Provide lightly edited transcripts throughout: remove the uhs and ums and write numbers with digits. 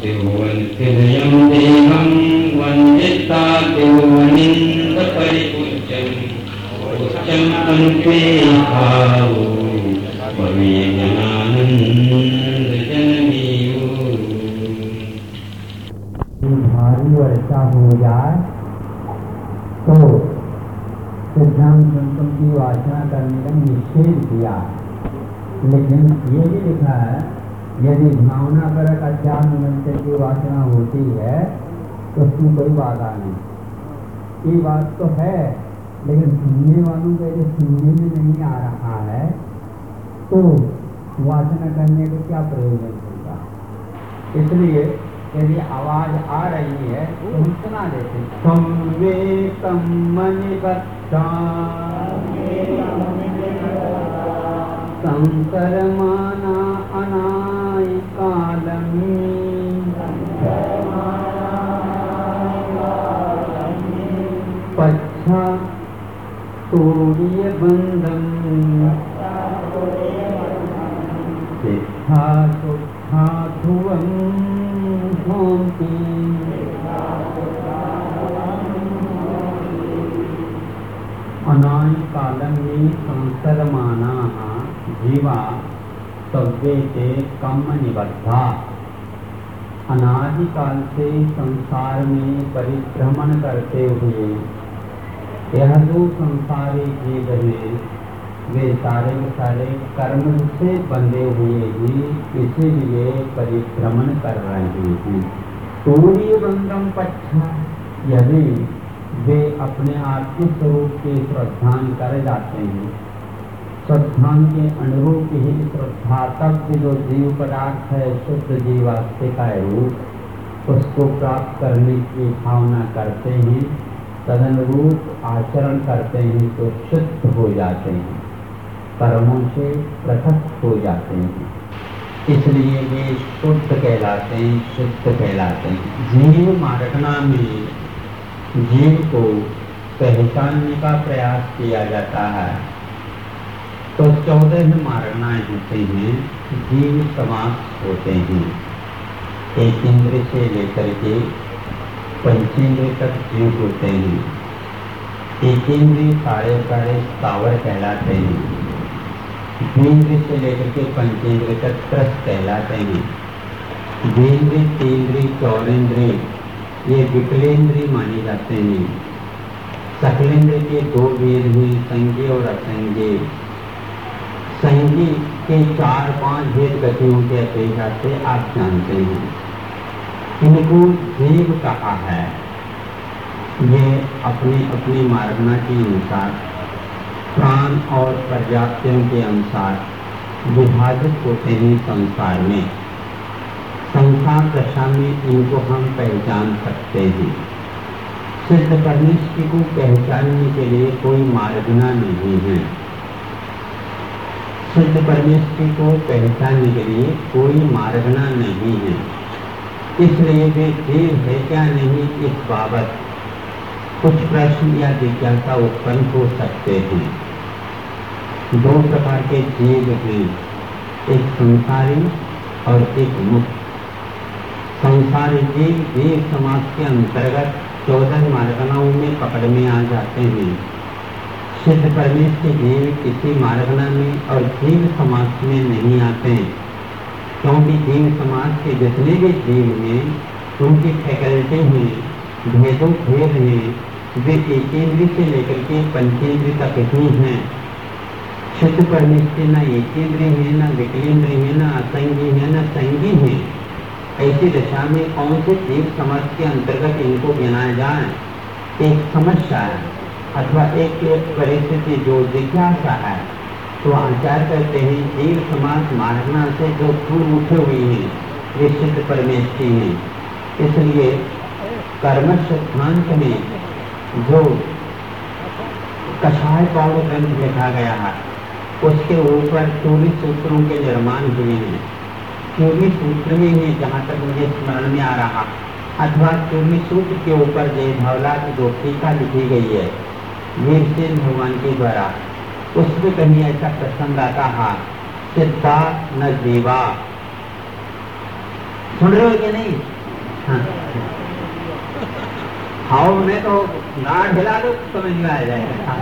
तिरुवन्तिर्यं देहं वन्दिता तिरुवनिन्दपरिपूज्यम् उच्चम् अन्ते भावो भवे जनानन्दजननीयो। भारी वर्षा हो जाए तो सिद्धांत संतों की वासना करने का निषेध किया, लेकिन ये भी लिखा है यदि भावना कर अध्यात्म मंत्र की वासना होती है तो उसकी कोई बाधा नहीं। ये बात तो है, लेकिन सुनने वालों को यदि सुनने में नहीं आ रहा है तो वासना करने का क्या प्रयोजन होगा। इसलिए यदि आवाज आ रही है तो हम सुना देते हैं। संवेकम मणिभक्ता शंकर माना अनायिकालमी पच्छा तोड़िय बंधम सिद्धा सुद्धा ध्रुवं भोंति अनायिकालमी संसरमानाः जीवा सव्येते कम्म निबद्धा। अनादिकाल से संसार में परिभ्रमण करते हुए यह जो संसारी जीव हैं वे सारे सारे कर्म से बंधे हुए ही इसीलिए परिभ्रमण कर रहे हैं। तूर्य बंधम पच्छा, यदि वे अपने आत्म स्वरूप के श्रद्धान कर जाते हैं, श्रद्धान के अनुरूप ही श्रद्धा तक जो जीव पदार्थ है शुद्ध जीवास्तिक रूप उसको प्राप्त करने की भावना करते हैं, तदनुरूप आचरण करते हैं तो शुद्ध हो जाते हैं, कर्मों से पृथक हो जाते हैं, इसलिए वे शुद्ध कहलाते हैं, शुद्ध कहलाते हैं। जीव मार्गना में जीव को पहचानने का प्रयास किया जाता है तो 14 मार्गनाएं होते हैं, जीव समाप्त होते हैं। एक इंद्रिय से लेकर के पंचेंद्रिय तक जीव होते हैं। एक इंद्रिय सारे स्थावर कहलाते हैं। द्विंद्रिय से लेकर के पंचेंद्रिय तक त्रस्त कहलाते हैं। द्विंद्रिय, तीन्द्रिय, चौरेंद्रिय ये विकलेंद्रिय माने जाते हैं। सकलेंद्रिय के 2 भेद हैं, संज्ञेय और असंज्ञेय। संज्ञेय के 4-5 भेद गतियों के अपेक्षा से आप जानते हैं। इनको जीव कहा है। ये अपनी अपनी मार्गना के अनुसार प्राण और प्रजातियों के अनुसार विभाजित होते हैं। संसार में संसार दशा में इनको हम पहचान सकते हैं। सिद्ध परमेश्वर को पहचानने के लिए कोई मार्गना नहीं है। सिद्ध परमेश्वर को पहचानने के लिए कोई मार्गना नहीं है, इसलिए वे जीव है क्या नहीं इस बाबत कुछ प्रश्न या जिज्ञासा उत्पन्न हो सकते हैं। 2 प्रकार के जीव हैं, एक संसारी और एक मुक्त। संसारी जीव समाज के अंतर्गत 14 मार्गनाओं में पकड़ में आ जाते हैं। सिद्ध परमेश्वर के जीव किसी मार्गना में और जीव समाज में नहीं आते, क्योंकि जीव समाज के जितने भी जीव हैं उनकी फैकल्टी हैं, भेदों भेद हैं, वे एकेंद्रिय से लेकर के पंचेंद्रिय तक ही हैं। सिद्ध परमेश्वर न एकेंद्रिय है, न विकलेंद्रिय है, न असंगी है, न संगी है। ऐसी दशा में कौन से जीव समाज के अंतर्गत इनको गिनाया जाए, एक समस्या है अथवा एक परिस्थिति जो जिज्ञासा है। तो आचार्य कहते हैं जीव समाज मार्गना से जो दूर उठे हुए हैं वे सिद्ध परमेश्वर हैं। इसलिए कर्म सिद्धांत में जो कषाय पावड़ ग्रंथ लिखा गया है उसके ऊपर 24 सूत्रों के निर्माण हुए हैं। 24 सूत्र में है जहाँ तक मुझे स्मरण में आ रहा, अथवा 24 सूत्र के ऊपर जय भावला की जो टीका लिखी गई है वीरसेन भगवान के द्वारा, उसमें कहीं ऐसा प्रसंग आता है सिद्धा न जीवा। सुन रहे हो कि नहीं? हाँ, हाउ में तो गाड़ हिला दो समझ में आ जाएगा।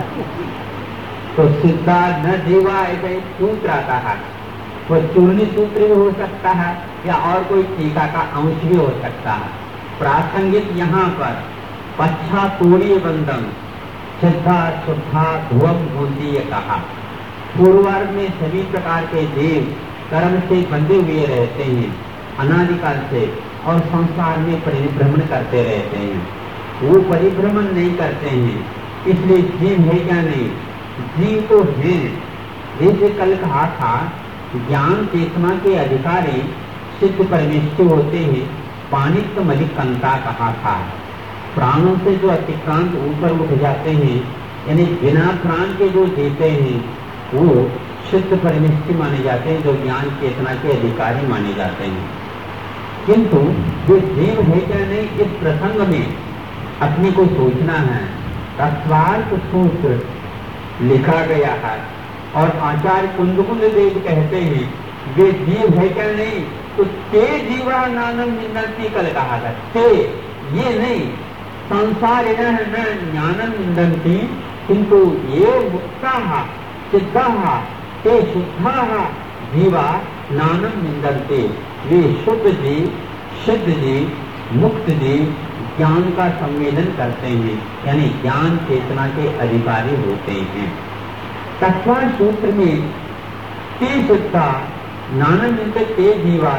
तो सिद्धा न जीवा ऐसा एक सूत्र आता है, वो चूर्णी सूत्र भी हो सकता है या और कोई टीका का अंश भी हो सकता है। प्रासंगिक यहाँ पर पच्छा तूड़ी बंधन सिद्धा शुद्धा ध्रुवम होती है कहा। पूर्वार्ध में सभी प्रकार के जीव कर्म से बंधे हुए रहते हैं अनादिकाल से और संसार में परिभ्रमण करते रहते हैं। वो परिभ्रमण नहीं करते हैं, इसलिए जीव है क्या नहीं? जीव तो है। जैसे कल कहा था, ज्ञान चेतना के अधिकारी सिद्ध परमेष्टि होते हैं, पाणित मलिकंता कहा था। प्राणों से जो अतिक्रांत ऊपर उठ जाते हैं, यानी बिना प्राण के जो जीते हैं, वो सिद्ध परमेष्टि माने जाते हैं, जो ज्ञान चेतना के अधिकारी माने जाते हैं। किंतु जो जीव है क्या नहीं, इस प्रसंग में अपने को सोचना है। तत्वार्थ सूत्र लिखा गया है और आचार्य कुंद देव कहते हैं वे जीव है क्या नहीं, तो ते जीवा नानम निंदती कल कहा था। ते ये नहीं, संसार न ज्ञानम निंदती किंतु ये मुक्ता सिद्धा ते शुद्धा जीवा नानम निंदते। वे शुद्ध जीव, सिद्ध जीव, मुक्त जीव ज्ञान का सम्मेलन करते हैं, यानी ज्ञान चेतना के अधिकारी होते हैं। तत्वार्थ सूत्र में ते शुद्धा नानम ते जीवा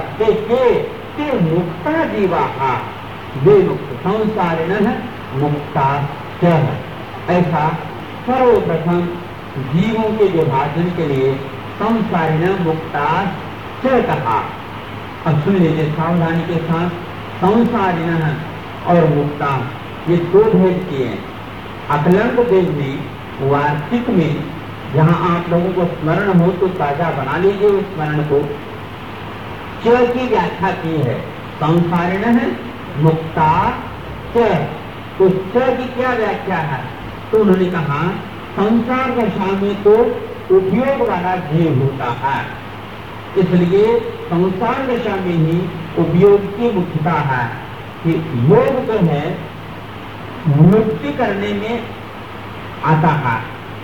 ते मुक्ता जीवा वे मुक्त संसारिण मुक्ता च। ऐसा सर्वप्रथम जीवों के विभाजन के लिए संसारिण मुक्ता च कहा। अब सुन लीजिए सावधानी के साथ, संसारिण और मुक्ता ये दो भेद किए। अकलंक देव ने वार्षिक में, जहां आप लोगों को स्मरण हो तो ताजा बना लीजिए उस स्मरण को, च की व्याख्या की है। संसारिण है मुक्ता च, तो च की क्या व्याख्या है? तो उन्होंने कहा संसार दशा में तो उपयोग वाला जीव होता है, इसलिए संसार दशा में ही उपयोग की मुख्यता है कि योग जो है मुक्ति करने में आता है।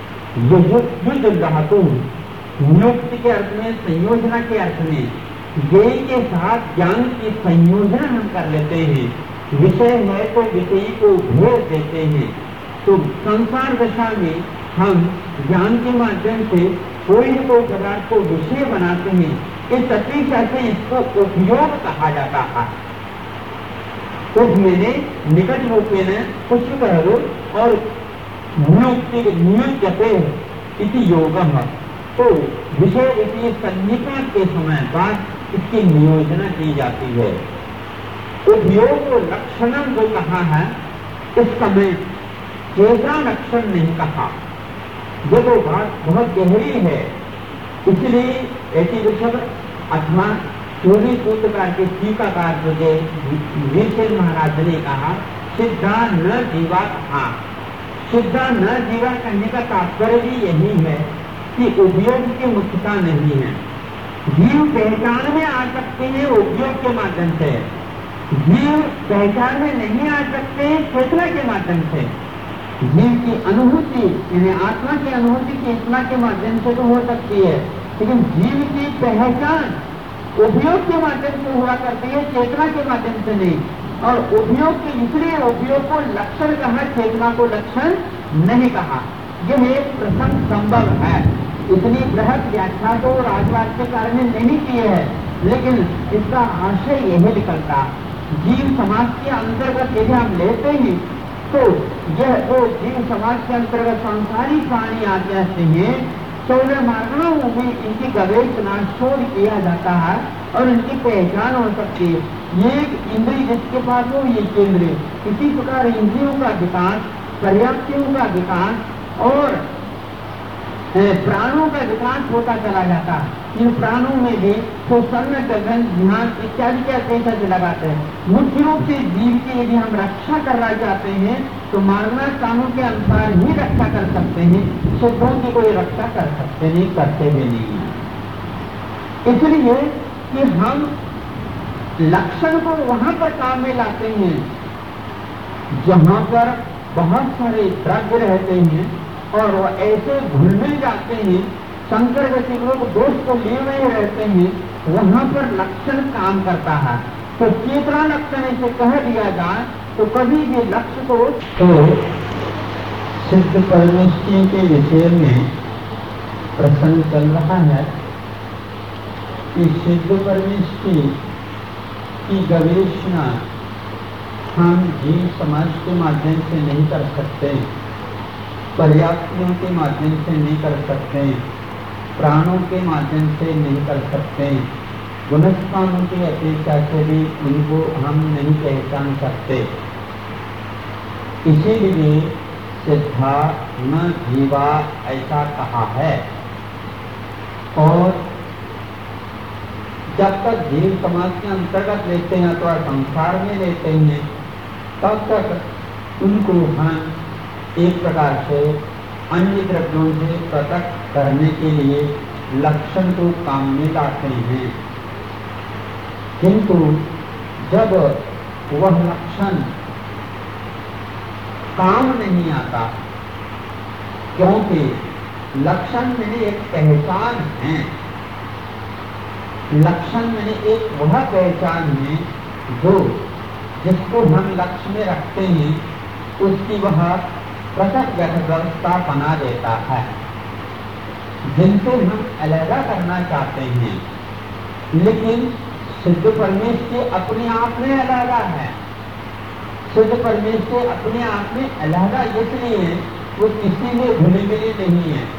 युद्ध धातु नियुक्ति के अर्थ में, संयोजना के अर्थ में, ज्ञेय के साथ ज्ञान की संयोजन हम कर लेते हैं। विषय है तो विषय को भेद देते हैं। तो संसार दशा में हम ज्ञान के माध्यम से कोई न कोई पदार्थ को विषय बनाते हैं। इस अपेक्षा से इसको उपयोग कहा जाता है। मैंने निकट रूपे ने कुछ कह दो और नियुक्ते इति योगम, तो विषय विषय सन्निपात के समय बाद इसकी नियोजना की जाती है। उपयोग लक्षणम जो कहा है, इस समय चेतना लक्षण नहीं कहा। जो तो बात बहुत गहरी है, इसलिए ऐसी विषय अथवा चोरी सूत्रकार के टीकाकार जो वीरसेन महाराज ने कहा सिद्धा न जीवा कहा। सिद्धा न जीवा कहने का तात्पर्य भी यही है कि उपयोग की मुख्यता नहीं है। जीव पहचान में आ सकते हैं उपयोग के माध्यम से, जीव पहचान में नहीं आ सकते चेतना के माध्यम से। जीव की अनुभूति यानी आत्मा की अनुभूति चेतना के माध्यम से तो हो सकती है, लेकिन जीव की पहचान उपयोग के माध्यम से हुआ करती है, चेतना के माध्यम से नहीं। और उपयोग के इसलिए उपयोग को लक्षण कहा, चेतना को लक्षण नहीं कहा। यह एक प्रसंग संभव है। इतनी बृहद व्याख्या तो राजवाक्यकार ने नहीं की है, लेकिन इसका आशय यही निकलता। जीव समाज के अंतर्गत यदि हम लेते हैं तो यह वो जीव समाज के अंतर्गत सांसारिक प्राणी आते हैं, 14 मार्गों में इनकी गवेषणा शोध किया जाता है और इनकी पहचान हो सकती है। ये एक इंद्रिय जिसके पास हो ये केंद्र, इसी प्रकार इंद्रियों का विकास, पर्याप्तियों का विकास और प्राणों का विकास होता चला जाता है। इन प्राणों में भी सन्न गगन ध्यान इत्यादि के अपेक्षा लगाते हैं। मुख्य रूप से जीव की यदि हम रक्षा करना चाहते हैं तो मार्गनाथ कानून के अनुसार ही रक्षा कर सकते हैं, शुद्धों की कोई रक्षा कर सकते नहीं, करते भी नहीं। इसलिए कि हम लक्षण को वहां पर काम में लाते हैं जहां पर बहुत सारे द्रव्य रहते हैं और वो ऐसे घुल मिल जाते हैं, संकर गति लोग दोष को लिए हुए रहते हैं, वहां पर लक्षण काम करता है। तो चेतना लक्षण इसे कह दिया जाए तो कभी भी लक्ष्य को तो सिद्ध परमेष्टि के विषय में प्रसंग चल रहा है कि सिद्ध परमेष्टि की गवेषणा हम जीव समाज के माध्यम से नहीं कर सकते, पर्याप्तियों के माध्यम से नहीं कर सकते, प्राणों के माध्यम से नहीं कर सकते, गुणस्थानों की अपेक्षा से भी उनको हम नहीं पहचान सकते। इसीलिए सिद्धा न जीवा ऐसा कहा है। और जब तक जीव समाज के अंतर्गत लेते हैं अथवा संसार में लेते हैं, तब तक उनको हम एक प्रकार से अन्य द्रव्यों से पृथक करने के लिए लक्षण को काम में लाते हैं। किंतु जब वह लक्षण काम नहीं आता, क्योंकि लक्षण में एक पहचान है, लक्षण में एक वह पहचान है जो जिसको हम लक्ष्य में रखते हैं उसकी वह पृथक व्यवस्था बना देता है, जिनसे हम अलग करना चाहते हैं। लेकिन सिद्ध परमेश्वर अपने आप में अलग है। सिद्ध परमेश्वर अपने आप में अलग इसलिए वो किसी में घुली मिली नहीं है।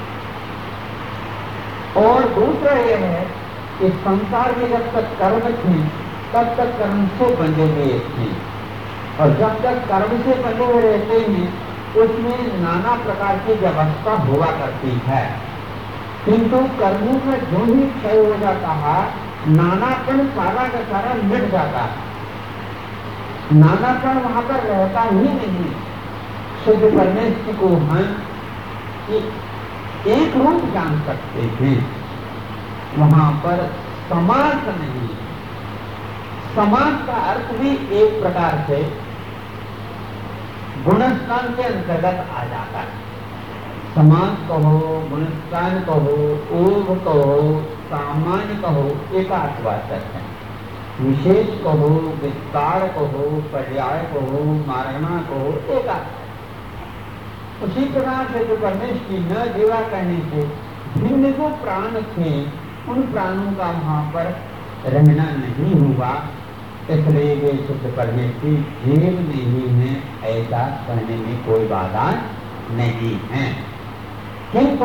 और दूसरा यह है कि संसार में जब तक कर्म थे तब तक कर्म से बंधे हुए थे, और जब तक कर्म से बंधे हुए रहते हैं उसमें नाना प्रकार की व्यवस्था हुआ करती है। किंतु कर्मों का जो ही क्षय हो जाता है, नानापन सारा का सारा मिट जाता है, नानापन वहां पर रहता ही नहीं। शुद्ध परमेश्वर को हम एक रूप जान सकते हैं, वहां पर समास नहीं। समास का अर्थ भी एक प्रकार से गुणस्थान के अंतर्गत आ जाता है। समास कहो, गुणस्थान कहो, ओघ कहो, सामान्य कहो, एकार्थवाचक है। विशेष कहो, विस्तार कहो, पर्याय कहो, मारणा कहो, एकार्थ। उसी प्रकार से जो परमेश्वर न जीवा कहने से भिन्न जो प्राण थे उन प्राणों का वहां पर रहना नहीं हुआ, इसलिए वे शुद्ध परमेश्वर जीव नहीं है ऐसा कहने में कोई बाधा नहीं है। किंतु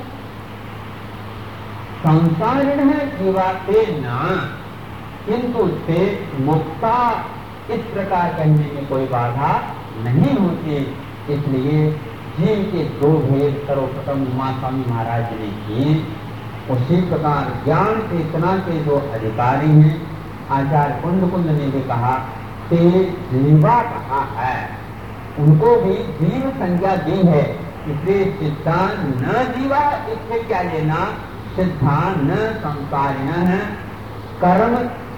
संसारिण है जीवाते न, किंतु से मुक्ता इस प्रकार कहने में कोई बाधा नहीं होती। इसलिए जीव के दो भेद सर्वप्रथम उमा स्वामी महाराज ने किए। उसी प्रकार ज्ञान चेतना के जो अधिकारी हैं आचार्य कुंद ने भी कहा ते जीवा कहा है, उनको भी जीव संज्ञा दी है। इसलिए सिद्धांत न जीवा, इससे क्या लेना, सिद्धांत न संसारिण है, कर्म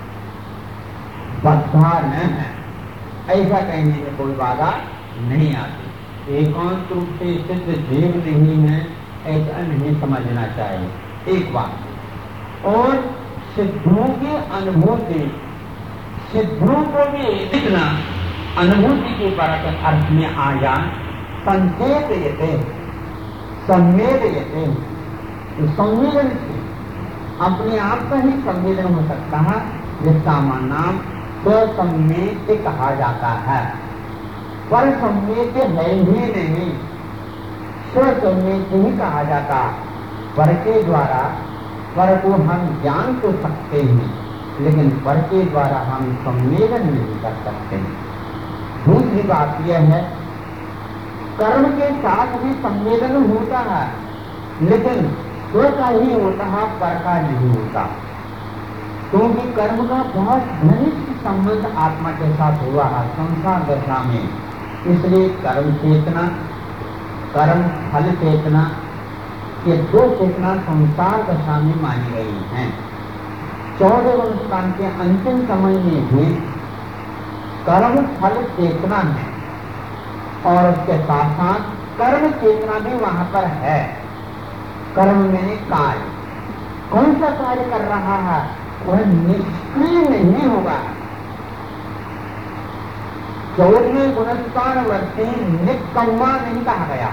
बद्धा न है, ऐसा कहने में कोई बाधा नहीं आती। एकांत रूप से सिद्ध जीव नहीं है ऐसा नहीं समझना चाहिए, एक बात। और सिद्धों की अनुभूति, सिद्धों को भी इतना अनुभूति के परक अर्थ में आ जाए, संकेतयते संवेदयते, संवेदन से अपने आप का ही संवेदन हो सकता है, जिसका नाम स्वसंवेद्य कहा जाता है। पर संवेद्य है ही नहीं, स्वसंवेद्य ही कहा जाता। पर के द्वारा पर को हम जान तो सकते हैं, लेकिन पर के द्वारा हम संवेदन नहीं कर सकते। दूसरी बात यह है, कर्म के साथ भी संवेदन होता है, लेकिन स्व का ही होता है, पर का नहीं होता। क्योंकि कर्म का बहुत घनिष्ठ संबंध आत्मा के साथ हुआ है संसार दशा में। इसलिए कर्म चेतना, कर्म फल चेतना, ये दो चेतना संसार दशा में मानी गई हैं। 14 अनुष्ठान के अंतिम समय में भी कर्म फल चेतना है और उसके साथ साथ कर्म चेतना भी वहां पर है। कर्म में कार्य, कौन सा कार्य कर रहा है, वह निष्क्रिय नहीं होगा। 14वें गुणस्थान वर्ती निकम्मा नहीं कहा गया।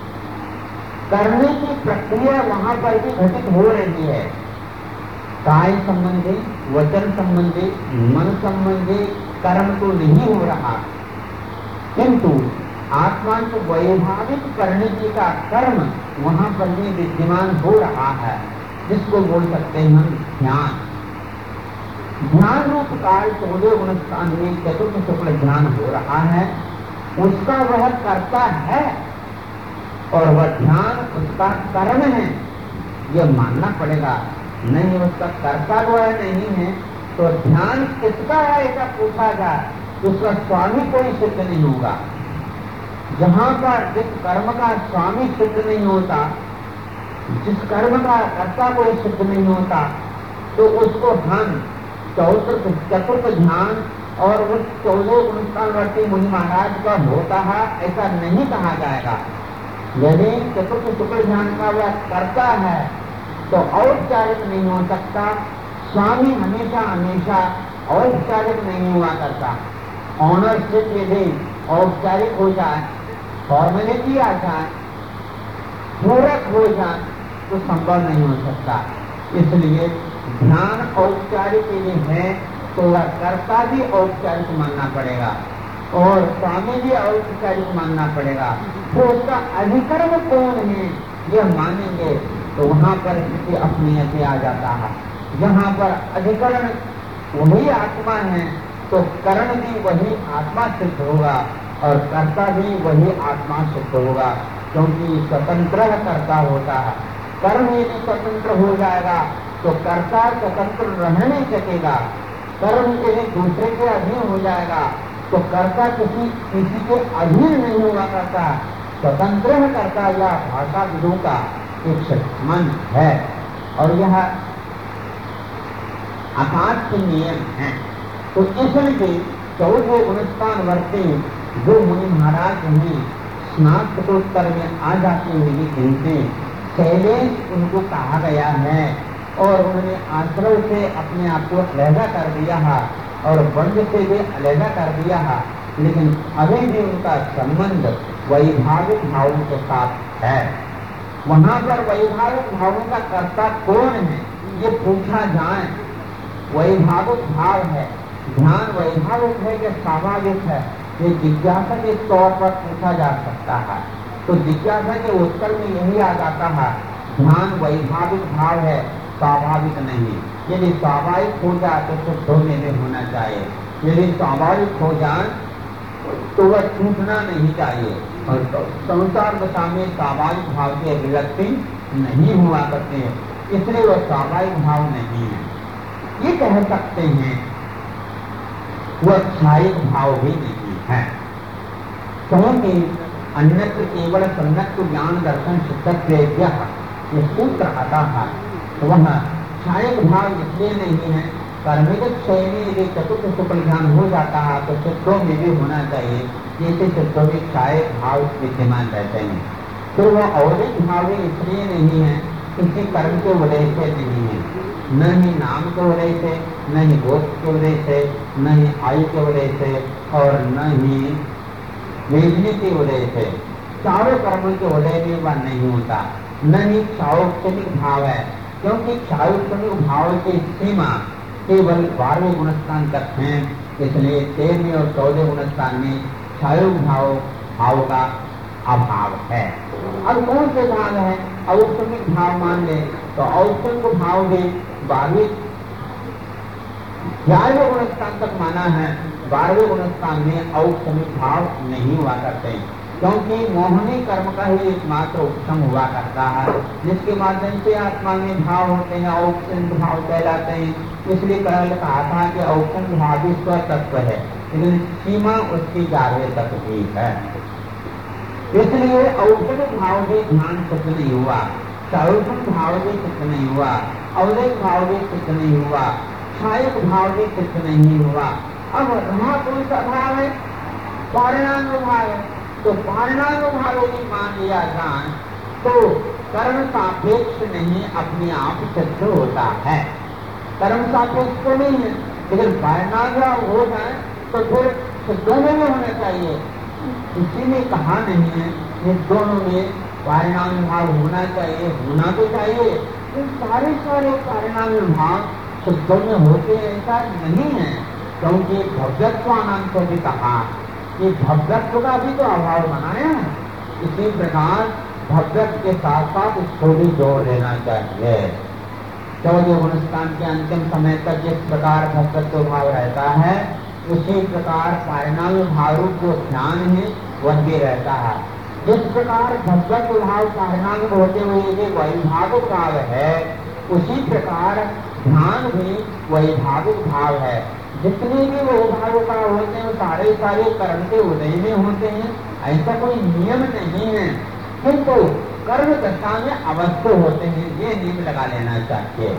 करने की प्रक्रिया वहां पर भी घटित हो रही है। काय संबंधी, वचन संबंधी, मन संबंधी कर्म तो नहीं हो रहा, किंतु आत्मा को वैभाविक करने की का कर्म वहां पर भी विद्यमान हो रहा है, जिसको बोल सकते हैं हम ध्यान। ध्यान रूप काल 14 गुणस्थान में चतुर्थ शुक्ल ध्यान हो रहा है, उसका वह कर्ता है और वह ध्यान उसका कर्म है, यह मानना पड़ेगा। नहीं उसका कर्ता वह नहीं है तो ध्यान किसका है ऐसा पूछा जाए तो उसका स्वामी कोई सिद्ध नहीं होगा। जहां पर जिस कर्म का स्वामी सिद्ध नहीं होता, जिस कर्म का कर्ता कोई सिद्ध नहीं होता, तो उसको हम चतुर्थ ध्यान और उस 14 गुणस्थानवर्ती मुनि महाराज का होता है ऐसा नहीं कहा जाएगा। यदि चतुर्थ शुक्ल ध्यान का वह करता है तो औपचारिक नहीं हो सकता। स्वामी हमेशा हमेशा औपचारिक नहीं हुआ करता। ऑनरशिप यदि औपचारिक हो जाए, फॉर्मेलिटी आ जाए, पूरक हो जाए तो संभव नहीं हो सकता। इसलिए ध्यान औपचारिक यदि है तो वह कर्ता भी औपचारिक मानना पड़ेगा और स्वामी भी औपचारिक मानना पड़ेगा। तो उसका अधिकरण कौन है यह मानेंगे तो वहां पर स्थिति अपनी ऐसे आ जाता है। जहां पर अधिकरण वही आत्मा है तो करण भी वही आत्मा सिद्ध होगा और कर्ता भी वही आत्मा सिद्ध होगा, क्योंकि स्वतंत्र कर्ता होता है। कर्म यदि स्वतंत्र हो जाएगा तो कर्ता स्वतंत्र रह नहीं सकेगा। कर्म यदि दूसरे के अधीन हो जाएगा तो कर्ता किसी के अधीन नहीं हुआ करता। स्वतंत्र कर्ता या भाषा विदों का एक मन है और यह आकाश के नियम है। तो इसलिए 14 गुणस्थानवर्ती जो मुनि महाराज हैं स्नातकोत्तर में आ जाते हुए इनसे शैलेश उनको कहा गया है और उन्होंने आश्रय से अपने आप को अलहदा कर दिया है और वंश से भी अलहदा कर दिया है, लेकिन अभी भी उनका संबंध वैभाविक भावों के साथ है। वहां पर वैभाविक भावों का कर्ता कौन है ये पूछा जाए। वैभाविक भाव है, ध्यान वैभाविक है कि स्वाभाविक है, ये जिज्ञासा के तौर पर पूछा जा सकता है। तो जिज्ञासा के उत्तर में यही आ जाता है ध्यान वैभाविक भाव है, स्वाभाविक नहीं। यदि स्वाभाविक हो जाए तो शुद्धों में भी होना चाहिए, यदि स्वाभाविक हो जाए तो वह छूटना नहीं चाहिए। और संसार दशा में स्वाभाविक भाव की अभिव्यक्ति नहीं हुआ करते हैं, इसलिए वह स्वाभाविक भाव नहीं है। ये कह सकते हैं वह क्षायिक भाव भी नहीं है, क्योंकि अन्यत्र केवल सम्यक ज्ञान दर्शन सिद्धत्व ये सूत्र आता है। तो वह क्षायिक भाव इसलिए नहीं है, कर्मिक क्षय में यदि चतुर्थ शुक्ल ध्यान हो जाता है तो सिद्धों में भी होना चाहिए, जैसे सिद्धों में क्षायिक भाव विद्यमान रहते हैं। तो वह औरिक भाव इसलिए नहीं है, किसी कर्म के वजह से नहीं है, न ही नाम के वजह से, न ही गोत्र के वजह से, न ही आयु के वजह से और न ही वेदनी की वजह से। चारों कर्मों के वजह में वह नहीं होता। न ही क्षायोक्षणिक भाव है, क्योंकि क्षायोक्षणिक भाव की सीमा केवल 12वें गुणस्थान तक है, इसलिए 13वें और 14वें गुणस्थान में क्षायोग भाव का अभाव है। अब कौन से भाव है? औषधिक भाव मान ले तो औषधिक भाव भी 11वें गुणस्थान तक माना है। 12वें गुणस्थान में औषधिक भाव नहीं हुआ करते, क्योंकि मोहनी कर्म का ही एकमात्र उपशम हुआ करता है, जिसके माध्यम से आत्मा में भाव होते हैं, औषधिक भाव कहलाते हैं। इसलिए कहा था कि औषधिक भाव भी स्वतत्व है, लेकिन सीमा उसकी 11वें तक ही है। इसलिए औषधिक भाव भी ध्यान सिद्ध नहीं हुआ, क्षायोक्षणिक भाव भी सिद्ध नहीं हुआ, औदिक भाव भी सिद्ध नहीं हुआ। आख्यायिक भाव भी सिद्ध नहीं हुआ। अब रहा कौन सा भाव है? पारिणामिक भाव है। तो पारिणामिक भाव यदि मान लिया जाए तो कर्म सापेक्ष नहीं अपने आप सिद्ध होता है। कर्म सापेक्ष तो नहीं है, लेकिन पारिणामिक हो जाए तो फिर दोनों में होना चाहिए। किसी ने कहा नहीं है ये दोनों में पारिणामिक भाव होना चाहिए, होना तो चाहिए। इन सारे पारिणामिक भाव शुद्धों में होते ऐसा नहीं है, क्योंकि भव्यत्वानंत भी कहा कि भव्यत्व का भी तो अभाव बनाया है। इसी प्रकार भव्यत्व के साथ साथ इसको भी जोड़ लेना चाहिए। 14 गुणस्थान के अंतिम समय तक जिस प्रकार भव्यत्व भाव रहता है उसी प्रकार पारिणामिक भाव जो ध्यान है वह भी रहता है। जिस प्रकार भव्यत्व भाव पारिणामिक होते हुए वैभाविक भाव है, उसी प्रकार ध्यान भी वैभाविक भाव है। जितने भी वैभाविक भाव होते हैं वो सारे कर्म के उदय में होते हैं, ऐसा कोई नियम नहीं है। किंतु कर्म दशा में अवश्य होते हैं, ये नियम लगा लेना चाहिए।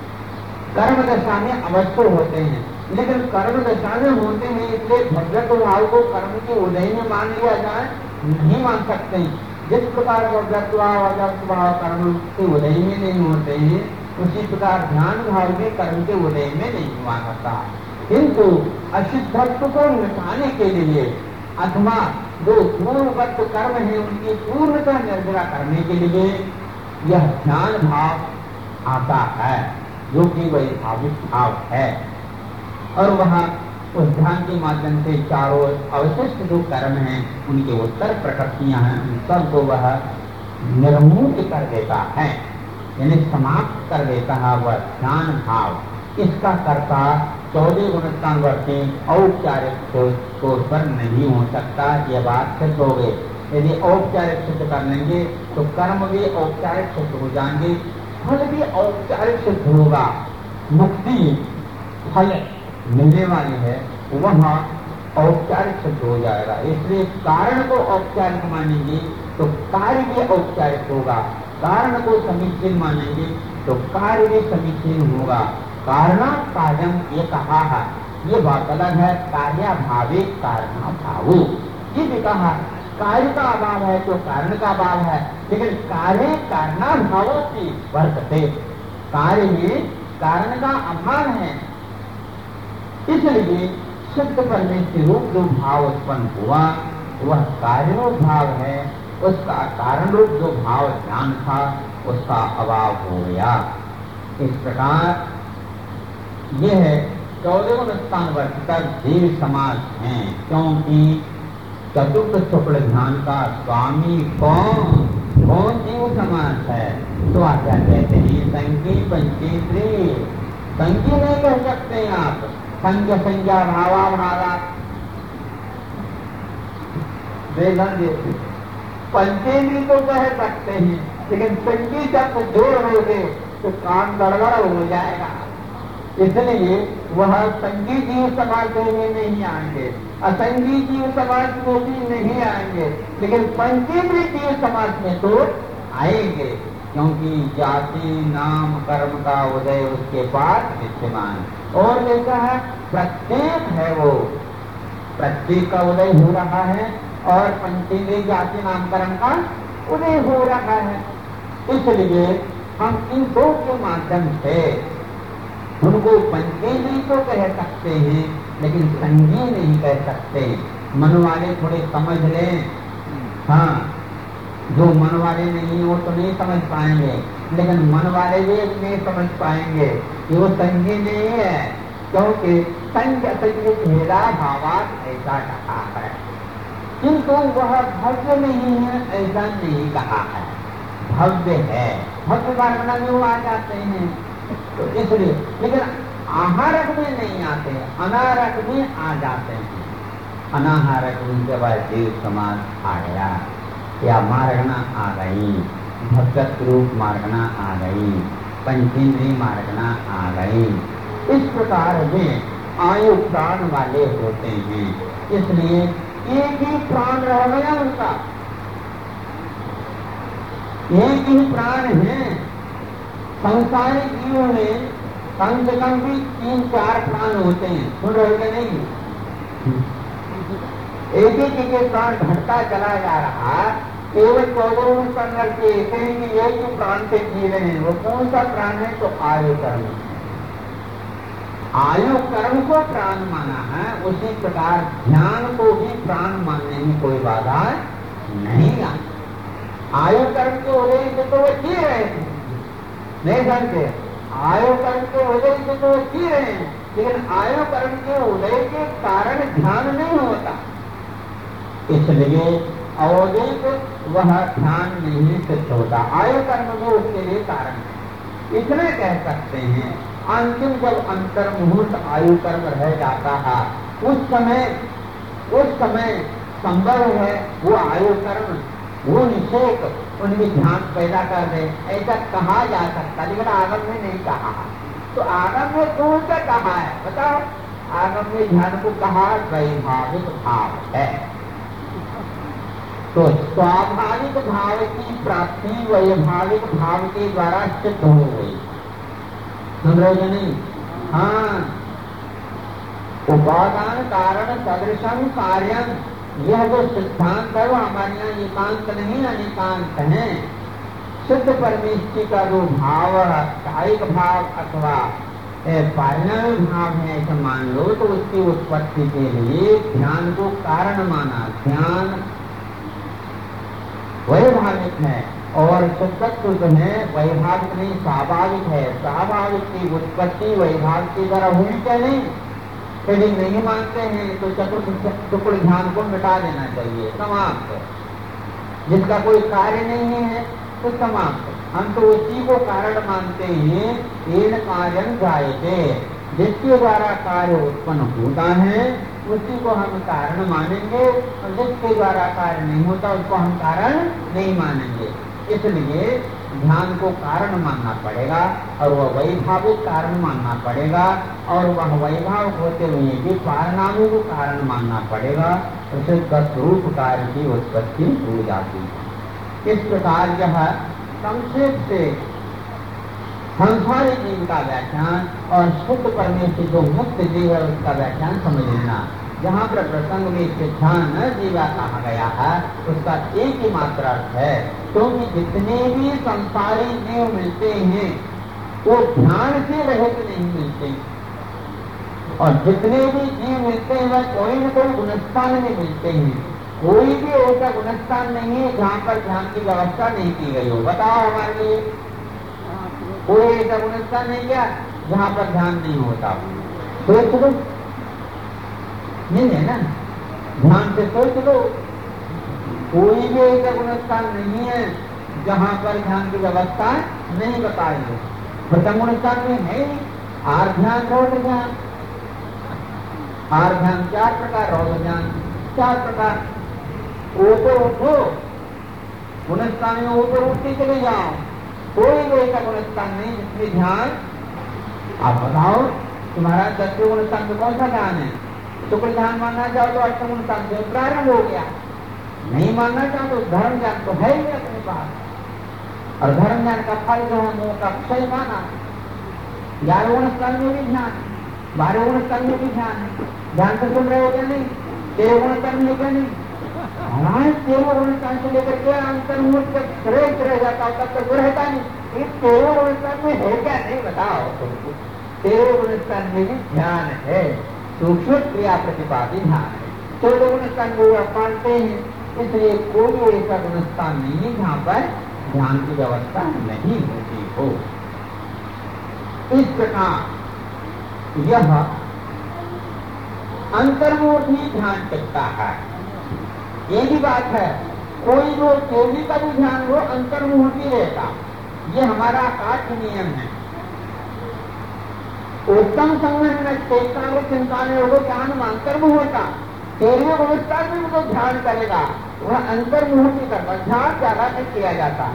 कर्म दशा में अवश्य होते हैं, लेकिन कर्म दशा में होते हैं इसलिए भव्यत्व भाव को कर्म के उदय में मान लिया जाए नहीं मान सकते। जिस प्रकार भव्यत्व भाव कर्म के उदय में नहीं होते हैं, उसी प्रकार ध्यान भाव भी कर्म के उदय में नहीं हुआ करता। किंतु असिद्धत्व को मिटाने के लिए अथवा जो पूर्ववत कर्म है उनकी पूर्णतः निर्जरा करने के लिए यह ध्यान भाव आता है, जो कि वैभाविक भाव है। और वह उस ध्यान के माध्यम से चारों अवशिष्ट जो कर्म हैं उनके उत्तर प्रकृतियां हैं, उन सबको वह निर्मूल कर देता है, यानी समाप्त कर देता है वह ध्यान भाव। इसका कर्ता 14 गुणस्थान वर्ती औपचारिक तौर पर नहीं हो सकता, यह बात सिद्ध हो गई। यदि औपचारिक सिद्ध कर लेंगे तो कर्म भी औपचारिक सिद्ध हो जाएंगे, फल भी औपचारिक सिद्ध होगा। मुक्ति फल मिलने वाली है वह औपचारिक सिद्ध हो जाएगा। इसलिए कारण को औपचारिक मानेंगे तो कार्य भी औपचारिक होगा, कारण को समीचीन मानेंगे तो कार्य भी समीचीन होगा। कारणा कार्यम ये कहा है, ये बात अलग है। कार्याभावे कारणा भावो, ये भी कहा कार्य का अभाव है तो कारण का अभाव है, लेकिन कार्य कारणा भावों की वर्तते, कार्य में कारण का अभाव है। इसलिए शुद्ध परमेश्वर रूप जो भाव उत्पन्न हुआ वह कार्य भाव है, उसका कारण रूप जो भाव ज्ञान था उसका अभाव हो गया। इस प्रकार यह 14 गुणस्थान वर्ष तक जीव समाज है, क्योंकि चतुर्थ शुक्ल ध्यान का स्वामी कौन जीव समाज है। तो आप क्या कहते हैं? संगी पंचेंद्रिय, संगी नहीं कह सकते आप, संग संज्ञा भावा भावा पंचेंद्रिय तो कह सकते हैं, लेकिन संगी जब जोड़ हो गए तो काम गड़बड़ हो जाएगा। इसलिए वह संगी जीव समाज में नहीं आएंगे, असंगी जीव समाज में भी नहीं आएंगे, लेकिन पंचेंद्रिय जीव समाज में तो आएंगे, क्योंकि जाति नाम कर्म का उदय उसके पास विद्यमान। और जैसा है प्रत्येक है, वो प्रत्येक का उदय हो रहा है और पंचेंद्रिय जाति नाम कर्म का उदय हो रहा है। इसलिए हम इन दो के माध्यम से उनको पंचेंद्रिय तो कह सकते हैं, लेकिन संगी नहीं कह सकते। मन वाले थोड़े समझ लें, हाँ, जो मन वाले नहीं वो तो नहीं समझ पाएंगे, लेकिन मन वाले भी नहीं समझ पाएंगे कि वो संगी नहीं है, क्योंकि संग असंग भेदा भावात ऐसा कहा है। किंतु वह भव्य नहीं है ऐसा नहीं कहा है, भव्य है। भव्य वर्णन में वो आ जाते हैं तो इसलिए, लेकिन आहारक में नहीं आते, अनारक में आ जाते हैं। अनाहारक उनके बाद जीव समाज आ गया या मार्गना आ गई, भगत रूप मार्गना आ गई, पंचेंद्रिय मार्गना आ गई। इस प्रकार वे आयु प्राण वाले होते हैं, इसलिए एक ही प्राण रह गया उनका, एक ही प्राण है। संसारी जीवों में कम से कम भी 3-4 प्राण होते हैं, सुन रहे कि नहीं? एक एक प्राण घटता चला जा रहा, केवल 14 प्राण करके एक ही प्राण से जी रहे हैं। वो कौन सा प्राण है? तो आयु कर्म। आयु कर्म को प्राण माना है, उसी प्रकार ध्यान को भी प्राण मानने में कोई बाधा नहीं आती। आयु कर्म के उदय से तो वो जी रहे हैं, नहीं समझते? आयु कर्म के उदय से तो वो जी रहे हैं, लेकिन आयु कर्म के उदय के कारण ध्यान नहीं होता, इसलिए अवधिक वह ध्यान नहीं सिद्ध होता। आयु कर्म भी उसके लिए कारण है। इतने कह सकते हैं, अंतिम जब अंतर्मुहूर्त आयु कर्म रह जाता है, उस समय संभव है वो आयु कर्म, वो निषेक उनमें ध्यान पैदा कर दे, ऐसा कहा जा सकता, लेकिन आगम में नहीं कहा। तो आगम में कौन सा कहा है बताओ? आगम में ध्यान को कहा वैभाविक भाव है। तो स्वाभाविक भाव की प्राप्ति वैभाविक भाव के द्वारा सिद्ध हो गई, समझो नहीं? हाँ, उपादान कारण सदृशम कार्यम, यह जो सिद्धांत है वो हमारे यहाँ एकांत नहीं अनेकांत है। शुद्ध परमेश्वर का जो भाव कायिक भाव अथवा परिणामी भाव है ऐसा मान लो, तो उसकी उत्पत्ति के लिए ध्यान को कारण माना। ध्यान वैभाविक है और शुद्धत्व में वैभाविक नहीं स्वाभाविक है। स्वाभाविक की उत्पत्ति वैभाविक की द्वारा हुई क्या नहीं? यदि नहीं मानते हैं तो चतुर्थ ध्यान को मिटा देना चाहिए, समाप्त। जिसका कोई कार्य नहीं है तो समाप्त। हम तो उसी को कारण मानते हैं, येन कार्यं जायते, जिसके द्वारा कार्य उत्पन्न होता है उसी को हम कारण मानेंगे, और जिसके द्वारा कार्य नहीं होता उसको हम कारण नहीं मानेंगे। इसलिए ध्यान को कारण मानना पड़ेगा और वह वैभाविक कारण मानना पड़ेगा, और वह वैभाविक होते हुए भी परिणामी को कारण मानना पड़ेगा, उससे स्वरूप कार्य की उत्पत्ति हो जाती है। इस प्रकार यह संक्षेप से संसारी जीव का व्याख्यान और शुद्ध परमेश्वर जो मुक्त जीव है उसका व्याख्यान समझ लेना। जहाँ पर प्रसंग में सिद्धांत जीवा कहा गया है उसका एक ही मात्र अर्थ है, क्योंकि जितने भी संसारी जीव मिलते हैं वो ध्यान से रहित नहीं मिलते, और जितने भी जीव मिलते हैं वह कोई न कोई गुणस्थान में मिलते हैं। कोई भी ऐसा गुणस्थान नहीं है जहाँ पर ध्यान की व्यवस्था नहीं की गई हो। बताओ हमारे लिए कोई ऐसा गुणस्थान नहीं क्या जहाँ पर ध्यान नहीं होता? सोच लो, नहीं है ना? ध्यान से सोच लो, कोई भी ऐसा गुणस्थान नहीं है जहाँ पर ध्यान की व्यवस्था नहीं बताई हो। प्रथम गुणस्थान में है आर ध्यान रौद्र ध्यान। आर ध्यान 4 प्रकार, रौद्र ध्यान 4 प्रकार। ऊपर उठो, गुणस्थान में ऊपर उठते चले जाओ, कोई भी ऐसा गुणस्थान नहीं जिसमें ध्यान। आप बताओ तुम्हारा 10वें गुणस्थान में कौन सा ध्यान है? शुक्र ध्यान मानना चाहो तो 8वें गुणस्थान से प्रारंभ हो गया, नहीं मानना चाहो तो धर्म ज्ञान तो है ही अपने पास, और धर्म ज्ञान का फल जो है मोह का क्षय माना। 11वें गुणस्थान में भी ध्यान, 12वें गुणस्थान में भी ध्यान है। ध्यान से सुन रहे हो क्या नहीं? 13वें गुणस्थान में क्या नहीं? हमारे 13वें गुणस्थान से लेकर के अंतर्मुहूर्त तक श्रेष्ठ रह जाता है, तब तक वो रहता नहीं। इस 13वें गुणस्थान में है क्या नहीं बताओ तुमको? 13वें गुणस्थान में भी ध्यान है, सूक्ष्म क्रिया प्रतिपादी ध्यान है। 14वें गुणस्थान को आप मानते हैं, इसलिए कोई ऐसा गुणस्थान नहीं है जहाँ पर ध्यान की व्यवस्था नहीं होती हो। इस प्रकार यह अंतर्मुहूर्त ही ध्यान टिकता है। ये भी बात है, कोई जो केवली का भी ध्यान हो अंतर्मुहूर्त ही रहता, ये हमारा आकाश नियम है। उत्तम संगठन में चेतना चिंता में होगा ध्यान में अंतर्मुहूर्ता। 13वें गुणस्थान में जो ध्यान करेगा वह अंतर्मुहूर्त ही करता, ध्यान ज्यादा नहीं किया जाता।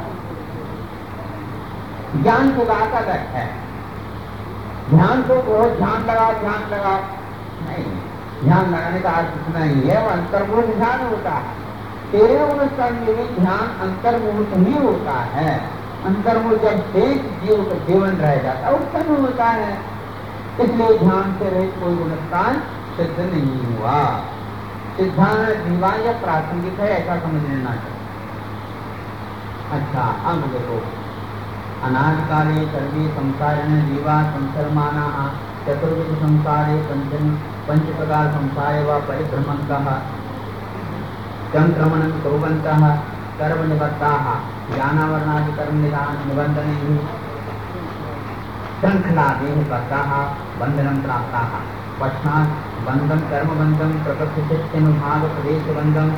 ज्ञान की बात अलग है, ध्यान को बहुत ध्यान लगाओ नहीं, ध्यान लगाने का अर्थ इतना ही है, वो अंतर्मुहूर्त ध्यान होता है। 13वें गुणस्थान में भी ध्यान अंतर्मुहूर्त ही होता है, अंतर वो जब शेष जीव का जीवन रह जाता उस समय होता है। इसलिए ध्यान से रहित कोई गुणस्थान सिद्ध नहीं हुआ। सिद्धांत जीवाय प्रासंगिक है, ऐसा समझ लेना चाहिए। अच्छा, अब देखो, अनादिकाले सर्वे संसारिण जीवा संसरमाना चतुर्विध संसारे पंच प्रकार संसारे व परिभ्रमन्तः संक्रमणं कुर्वन्तः कर्मनिबद्धाः ज्ञानावरणादि कर्म निधान निबन्धनैः शृङ्खलादेः बद्धाः बन्धनं प्राप्ताः। पश्चात् बन्धं कर्मबन्धं प्रकृतिचित्तनुभाग प्रदेशबन्धं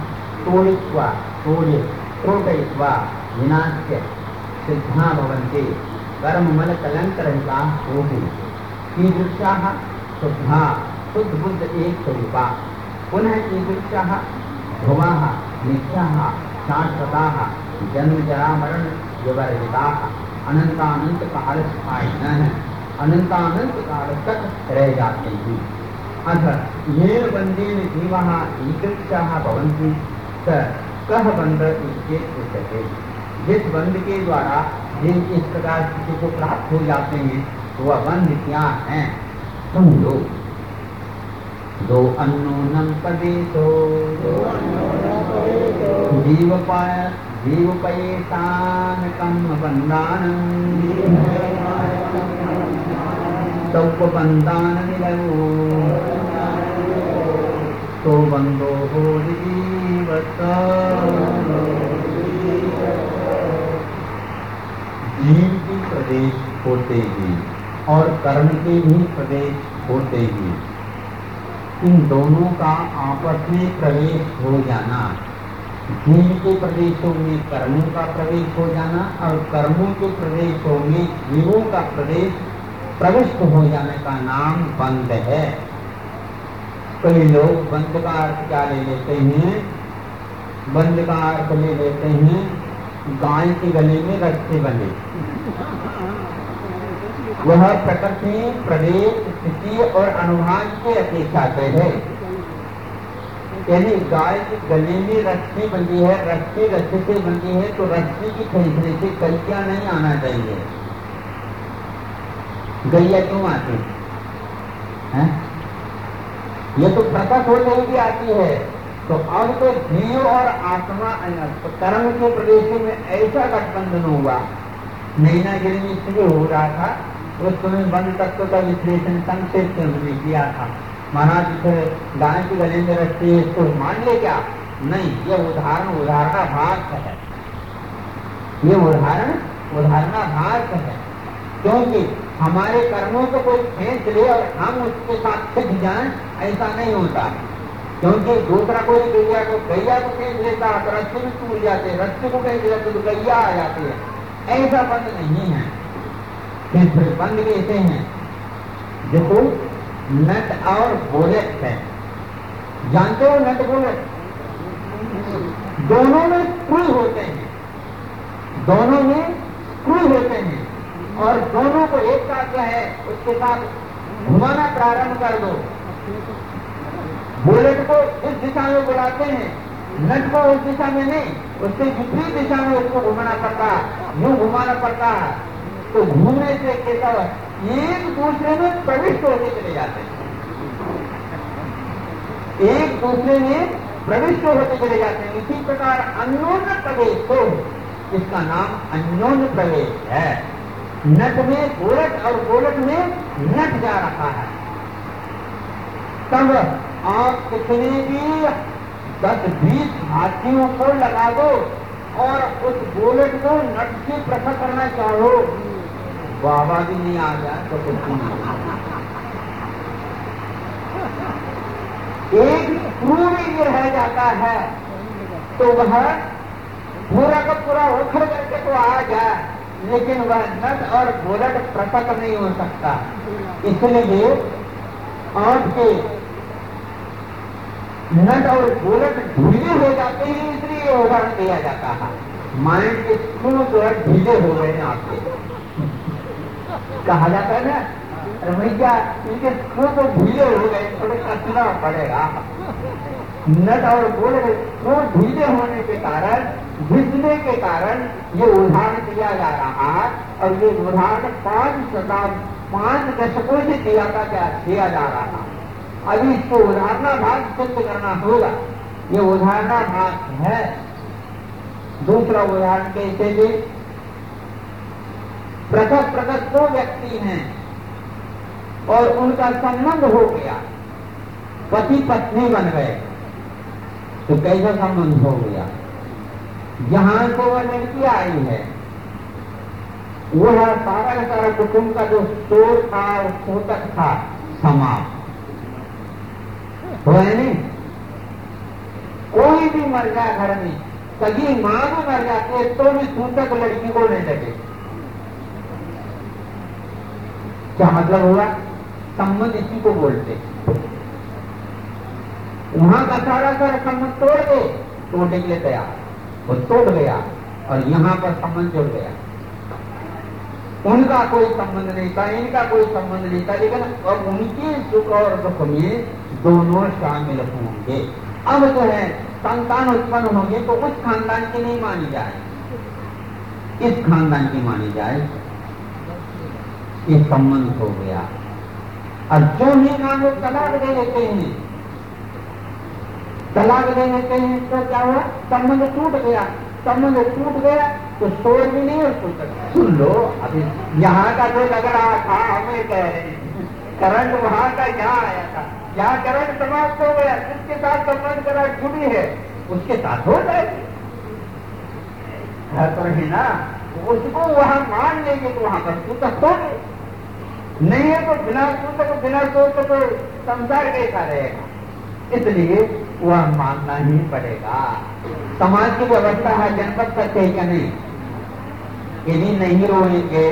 तोडयित्वा विनाश्य सिद्धा भवन्ति कर्ममलकलङ्करहिताः होति। कीदृशाः शुद्धा शुद्धबुद्ध एक स्वरूपा। पुनः कीदृशाः ध्रुवाः नित्याः शाश्वताः जन्म जरा मरण विवर्जिताः अनंतानंत काल स्थायिनः अनंतानंत काल तक रह जाते हैं। अतः ये बन्धेन जीवाः ईदृशाः भवन्ति स कः बन्ध इत्येत उच्यते। जिस बंध के द्वारा जिन इस प्रकार किसी को प्राप्त हो जाते हैं तो वह बंध क्या है? सुन लो। दो अन्नोनम पदेशो जीवपयेतान कम्म बन्धानं तौप बन्धान निलयो तो बंधो हो जीवत। जीव की प्रदेश होते ही और कर्म के भी प्रदेश होते ही इन दोनों का आपस में प्रवेश हो जाना, जीव के प्रदेशों में कर्मों का प्रवेश हो जाना और कर्मों के प्रदेशों में जीवों का प्रविष्ट हो जाने का नाम बंध है। कई लोग बंध का अर्थ क्या ले लेते हैं? बंध का अर्थ ले लेते हैं गाय के गले में रस्से बंधे। वह प्रकृति प्रदेश स्थिति और अनुभाग की अपेक्षा से है। यानी गाय के गले में रस्सी बंधी है, रस्सी से बंधी है तो रस्सी की खींचने से गैया नहीं आना चाहिए। गैया क्यों आती है? ये तो प्रकट हो जाएगी आती है। तो अब तो जीव और आत्मा कर्म के प्रदेशों में ऐसा गठबंधन हुआ। नैनागिरी में इसलिए हो रहा था उस समय बंध तत्व का विश्लेषण संक्षेप से हमने किया था। महाराज गाय के गले में रखते हैं इसको मान ले क्या? नहीं, ये उदाहरणाभास है। ये उदाहरणाभास है क्योंकि हमारे कर्मों को कोई खींच ले और हम उसके साथ खिंच जाएं, ऐसा नहीं होता। क्योंकि दूसरा कोई गैया को खींच लेता तो रस्सी में टूट जाते, रस्सी को खींच लेते तो गैया आ जाती है। ऐसा बंद नहीं है। फिर बंद कैसे हैं? देखो, नट और बोलेट है, जानते हो नट बोलेट? दोनों में स्क्रू होते हैं, और दोनों को एक साथ जो है उसके साथ घुमाना प्रारंभ कर दो। बुलेट को इस दिशा में बुलाते हैं, नट को उस दिशा में नहीं, उससे विपरीत दिशा में उसको घुमाना पड़ता है, यूं घुमाना पड़ता है। तो घूमने से कैसा हुआ? एक दूसरे में प्रविष्ट होते चले जाते हैं, एक दूसरे में प्रविष्ट होते चले जाते हैं। इसी प्रकार अन्योन्य प्रवेश तो इसका नाम अन्योन्य प्रवेश है। नट में गोलट और गोलट में नट जा रहा है। तब आप कितने भी 10-20 हाथियों को लगा दो और उस गोलट को नट से पृथक करना चाहो, बाबा भी नहीं आ जाए तो कुछ नहीं। एक स्क्रू भी रह जाता है तो वह पूरा का पूरा उखड़ करके तो आ जाए, लेकिन वह नट और गोलट पृथक नहीं हो सकता। इसलिए आपके नट और गोलट ढीले हो जाते हैं, इसलिए उदाहरण दिया जाता है। माइंड के स्क्रू जो है ढीले हो गए हैं आपके, कहा जाता है ना, अरे भैया इनके स्क्रू तो ढीले हो गए, थोड़े कसना पड़ेगा। नट और गोलट स्क्रू ढीले होने के कारण घिसने के कारण ये उदाहरण दिया जा रहा है। और ये उदाहरण 5 दशकों से दिया जा रहा था। अभी इसको उदाहरणाभास सिद्ध करना होगा। ये उदाहरणाभास है। दूसरा उदाहरण कैसे दे? पृथक 2 व्यक्ति हैं और उनका संबंध हो गया, पति पत्नी बन गए। तो कैसा संबंध हो गया? जहां से वह लड़की आई है वह सारा कुटुंब का जो शोर था, शोतक था, समाप्त हो नहीं। कोई भी मर जाए घर में, सगी मां भी मर जाती है तो भी सूतक लड़की को नहीं लगे। क्या मतलब हुआ? संबंध इसी को बोलते। वहां का सारा संबंध तोड़ दे, तोड़ने के लिए तैयार, वो तोड़ गया और यहां पर संबंध जुड़ गया। उनका कोई संबंध नहीं था, इनका कोई संबंध नहीं था, लेकिन अब उनके सुख और दुख में दोनों शामिल होंगे। अब जो है संतान उत्पन्न होंगे तो उस खानदान की नहीं मानी जाए, इस खानदान की मानी जाए। ये संबंध हो गया। और जो ही मानो तलाक दे देते हैं, तलाक दे देते हैं तो क्या हुआ? संबंध टूट गया। संबंध टूट गया तो शोर भी नहीं और कुछ। सुन लो, अभी यहाँ का जो लग रहा था, हमें कह रहे हैं करंट वहां का यहाँ आया था, यहाँ करंट समाप्त हो गया। जिसके साथ संबंध करा जुड़ी है उसके साथ हो जाएगी है ना। उसको वहां मान लेंगे तो वहां पर सूतक हो गए, नहीं है तो बिना सूतक बिना सोच तो संसार कैसा रहेगा। इसलिए वह मानना ही पड़ेगा। समाज की व्यवस्था है, जनपद करते है क्या नहीं? यदि नहीं रोएंगे,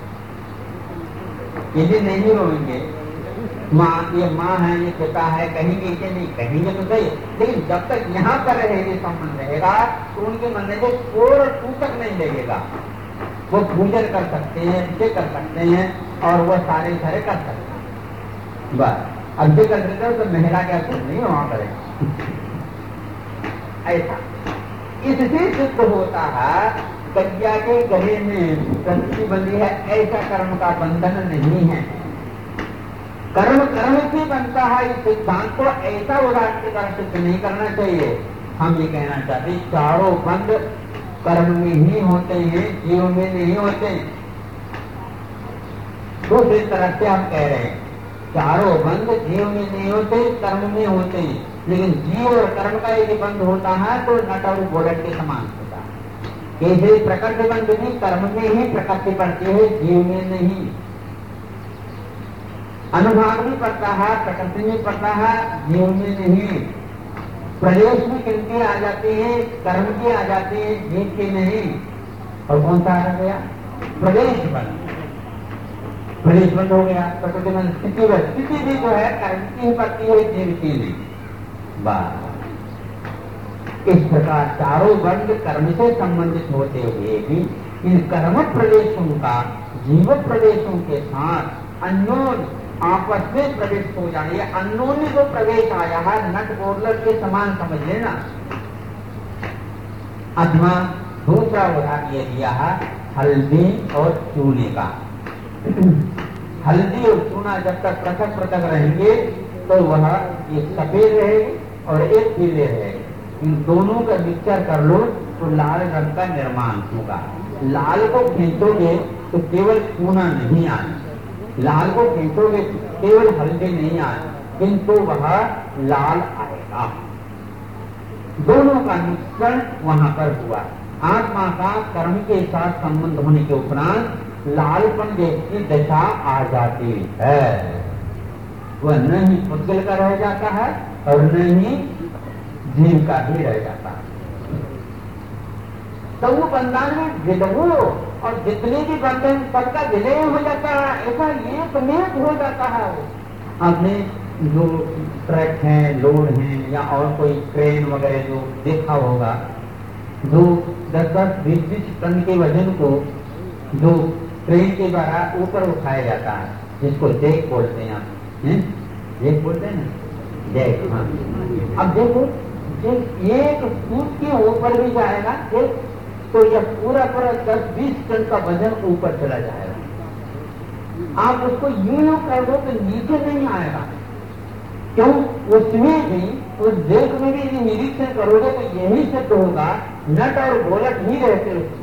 यदि नहीं रोएंगे, ये माँ है, ये पिता है, कहेंगे कि नहीं? कहेंगे तो सही, लेकिन जब तक यहाँ पर रहेंगे, संबंध रहेगा तो उनके मन में और सूतक नहीं लगेगा। वो पूजन कर सकते हैं, ये कर सकते हैं और वह सारे कर सकते हैं। बस अब ये कर देते हो तो महिला क्या कुछ नहीं वहां करें। ऐसा इससे सिद्ध होता है कन्या के गले में रस्सी बंधी है, ऐसा कर्म का बंधन नहीं है। कर्म से बनता है। इस सिद्धांत को ऐसा उदाहरण के द्वारा सिद्ध नहीं करना चाहिए। हम ये कहना चाहते हैं चारों बंध कर्म में ही होते हैं, जीव में नहीं होते। दूसरी तरह से हम कह रहे हैं चारों बंध जीव में नहीं होते, कर्म में होते हैं। लेकिन जीव और कर्म का यदि बंध होता है तो नट और बोलट के समान होता है। कैसे प्रकृति बंध भी कर्म में ही प्रकृति पड़ती है, जीव में नहीं। अनुभाग भी पड़ता है, प्रकृति में पड़ता है, जीव में नहीं। प्रदेश में किनकी आ जाती है? कर्म की आ जाती है, जीव की नहीं। और कौन सा आ गया? प्रदेश बंध। प्रदेश बंद हो गया, प्रकृति बंध। स्थिति भी जो है कर्म की पड़ती है, जीव की नहीं। बस इस प्रकार चारों बंध कर्म से संबंधित होते हुए भी इन कर्म प्रदेशों का जीव प्रदेशों के साथ अन्योन्य आपस में प्रवेश हो जाए। अन्योन्य जो प्रवेश आया है नट बोलर के समान समझ लेना। अथवा दूसरा उदाहरण ये दिया है हल्दी और चूने का। हल्दी और चूना जब तक पृथक पृथक रहेंगे तो वह एक सफेद रहेगी और एक पीले रहेगी। इन दोनों का मिक्सचर कर लो तो लाल रंग का निर्माण होगा। लाल को खींचोगे तो केवल चूना नहीं आए, लाल को खींचोगे केवल हल्दी नहीं आए, किंतु वह लाल आएगा। दोनों का मिश्रण वहां पर हुआ। आत्मा का कर्म के साथ संबंध होने के उपरांत लालपन जैसी दशा आ जाती है। वह न ही पुद्गल का रह जाता है और न ही जीव का भी रह जाता है। तो वो बंधन में विलवो और जितने भी बंधन सबका विलय हो जाता है, ऐसा एक में हो जाता है। आपने जो ट्रक हैं, लोड हैं या और कोई ट्रेन वगैरह जो देखा होगा, जो 10-10, 20-20 टन के वजन को जो ट्रेन के द्वारा ऊपर उठाया जाता है, जिसको जैक बोलते हैं आप, जैक बोलते हैं ना, जैक। हाँ, अब देखो एक फुट के ऊपर भी जाएगा, एक तो यह पूरा पूरा 10-20 टन का वजन ऊपर चला जाएगा। आप उसको यूं कर दो तो नीचे नहीं आएगा। क्यों? उसमें भी, उस देश में भी यदि निरीक्षण करोगे तो यही सिद्ध होगा, नट और बोलट ही रहते उसमें।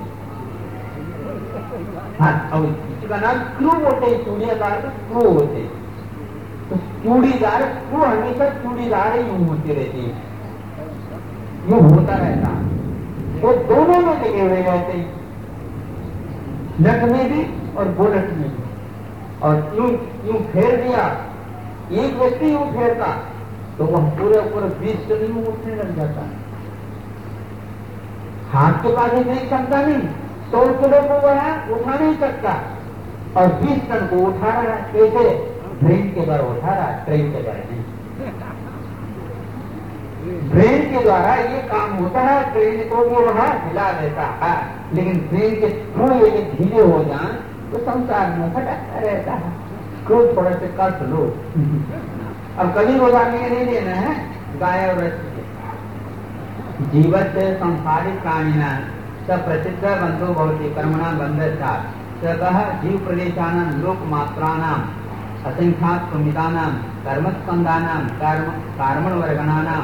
हाँ, और इसका नाम स्क्रू होते हैं, चूड़ीदार तो स्क्रू होते हैं। तो चूड़ीदार स्क्रू हमेशा चूड़ीदार ही यूं होती रहती है, यूं होता रहता है। वो दोनों में लगे हुए रहते हैं, नट में भी और बोलट में भी। और यूं फेर दिया, एक व्यक्ति यूं फेरता तो वह पूरे ऊपर 20 टन यूं उठने लग जाता है। हाथ के पास इतनी क्षमता नहीं, 100 किलो को वह उठा नहीं सकता और 20 टन को उठा रहा है। कैसे? ब्रेन के द्वारा उठा रहा है, ट्रेन के द्वारा नहीं। ब्रेन के द्वारा ये काम होता है, ट्रेन को भी वहां हिला देता है, लेकिन ब्रेन के थ्रू यदि धीरे हो जाए तो संसार में भटकता रहता है। क्रोध थोड़ा से कष्ट लो। अब कभी रोजाने के नहीं देना है, गाय और जीवत संसारिक प्राणिना सब प्रसिद्ध बंधु भवति कर्मणा बंधता सतः जीव प्रदेशानां लोक मात्राणां असंख्यात प्रमितानां कर्मस्कंदानां कर्मण वर्गणानां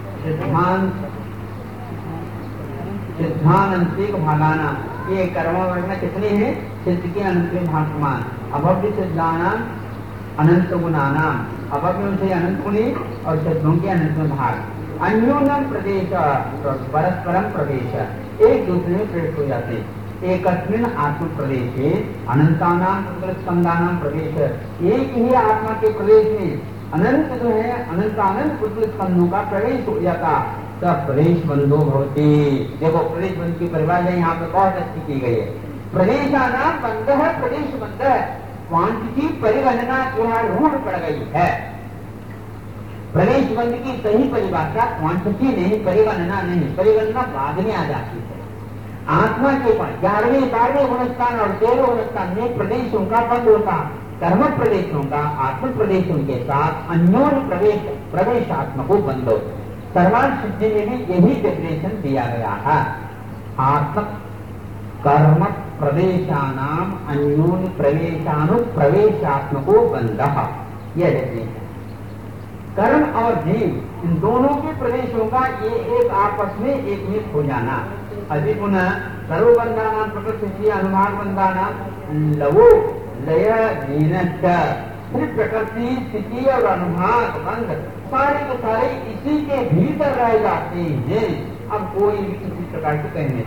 सिद्धांतिक भागाना। ये कर्म वर्ग में कितने हैं? सिद्ध के अनंत भागमान, अभव्य सिद्धानां अनंत गुणानां, अभव्यों से अनंत गुणी और सिद्धों के अनंत भाग। अन्योन्यम प्रदेश परस्परम प्रवेश, एक दूसरे में प्रवेश हो जाते हैं। एकस्मिन् आत्म प्रदेशे अनंतानां स्कंदानां प्रवेश, एक ही आत्मा के प्रवेश में अनंत जो है अनंत पुत्र स्कंदों का प्रवेश हो जाता। तब प्रवेश बंधो भवति। देखो प्रवेश बंध की परिभाषा यहाँ पे बहुत अच्छी की गई है। प्रदेशानां बंध है, प्रदेश बंध है। क्वांटिटी परिगणना जो है रूढ़ पड़ गई है। प्रवेश बंध की सही परिभाषा क्वांटिटी नहीं, परिगणना नहीं। परिगणना बाद में आ जाती है। आत्मा के ऊपर 11वें 12वें गुणस्थान और 13वें गुणस्थान में प्रदेशों का बंध होता। कर्म प्रदेशों का आत्म प्रदेशों के साथ अन्योन्य प्रवेशात्मको बंध हो। सर्वांग सिद्धि में भी यही डेफिनेशन दिया गया है। आत्म कर्म प्रदेशानाम अन्योन्य प्रवेशात्मको बंध, यह डेफिनेशन। कर्म और जीव इन दोनों के प्रदेशों का ये एक आपस में एक हो जाना। अभी पुनः सर्वबंधानां प्रकृति अनुभाग बंधानां लवो लय फिर प्रकृति स्थिति और अनुभाग बंध सारे के सारे इसी के भीतर रह जाते हैं। अब कोई भी किसी प्रकार से कहने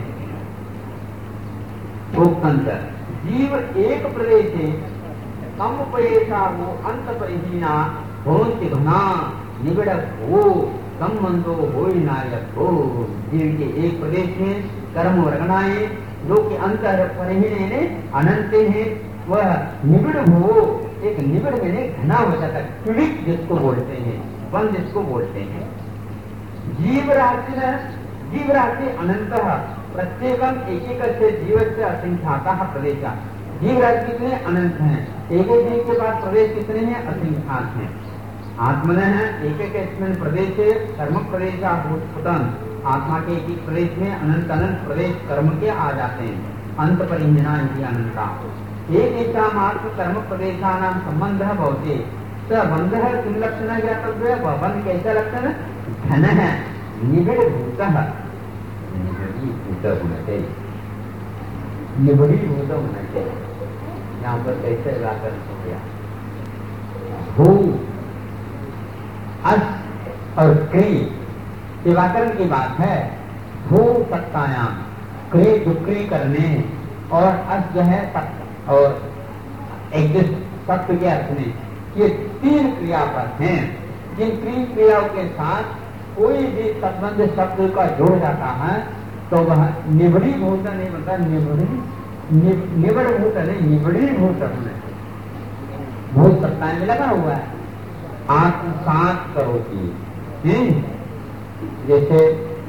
अंतर जीव एक प्रदेश है, कम परेशा हो अंत परिहीना भवंति घना निगड़ हो संबंधो हो नायक हो। जीव के एक प्रदेश में कर्म वर्गणाएं जो कि अंतर परिहीन अनंत है, वह निबिड़ हो, एक निबिड़ में घना हो जाता है, पीड़ित जिसको बोलते हैं, बंद जिसको बोलते हैं। जीव राशि अनंत प्रत्येकम एक एक से जीव से असंख्याता प्रदेश। जीव राशि कितने अनंत हैं, एक एक जीव के पास प्रदेश कितने हैं? असंख्यात हैं। आत्मन है एक एक इसमें प्रदेश है, कर्म प्रदेश आत्मा के एक प्रदेश में अनंत अनंत प्रदेश कर्म के आ जाते हैं। अंत परिंजना अनंता एक ऐसा मात्र कर्म प्रदेशानां संबंध भवति। बंध है किम लक्षण ज्ञातव्य? वह बंध कैसा लक्षण? घन है, निबिड़ भूत निबड़ीभूत होना चाहिए। यहाँ पर कैसे व्याकरण हो गया? भू अस और क्री, ये व्याकरण की बात है। भू सत्तायाम, क्री दुक्री करने, और अस जो है सत्ता और एग्जिस्ट सत्य के अर्थ में, ये 3 क्रियापद हैं। जिन 3 क्रियाओं के साथ कोई भी संबंध शब्द का जोड़ जाता है तो वह निबड़ी भूत नहीं बनता, निबड़ भूत नहीं, निबड़ी भूत होने। भूत सत्ता में लगा हुआ है। आत्मसात करोगी, जैसे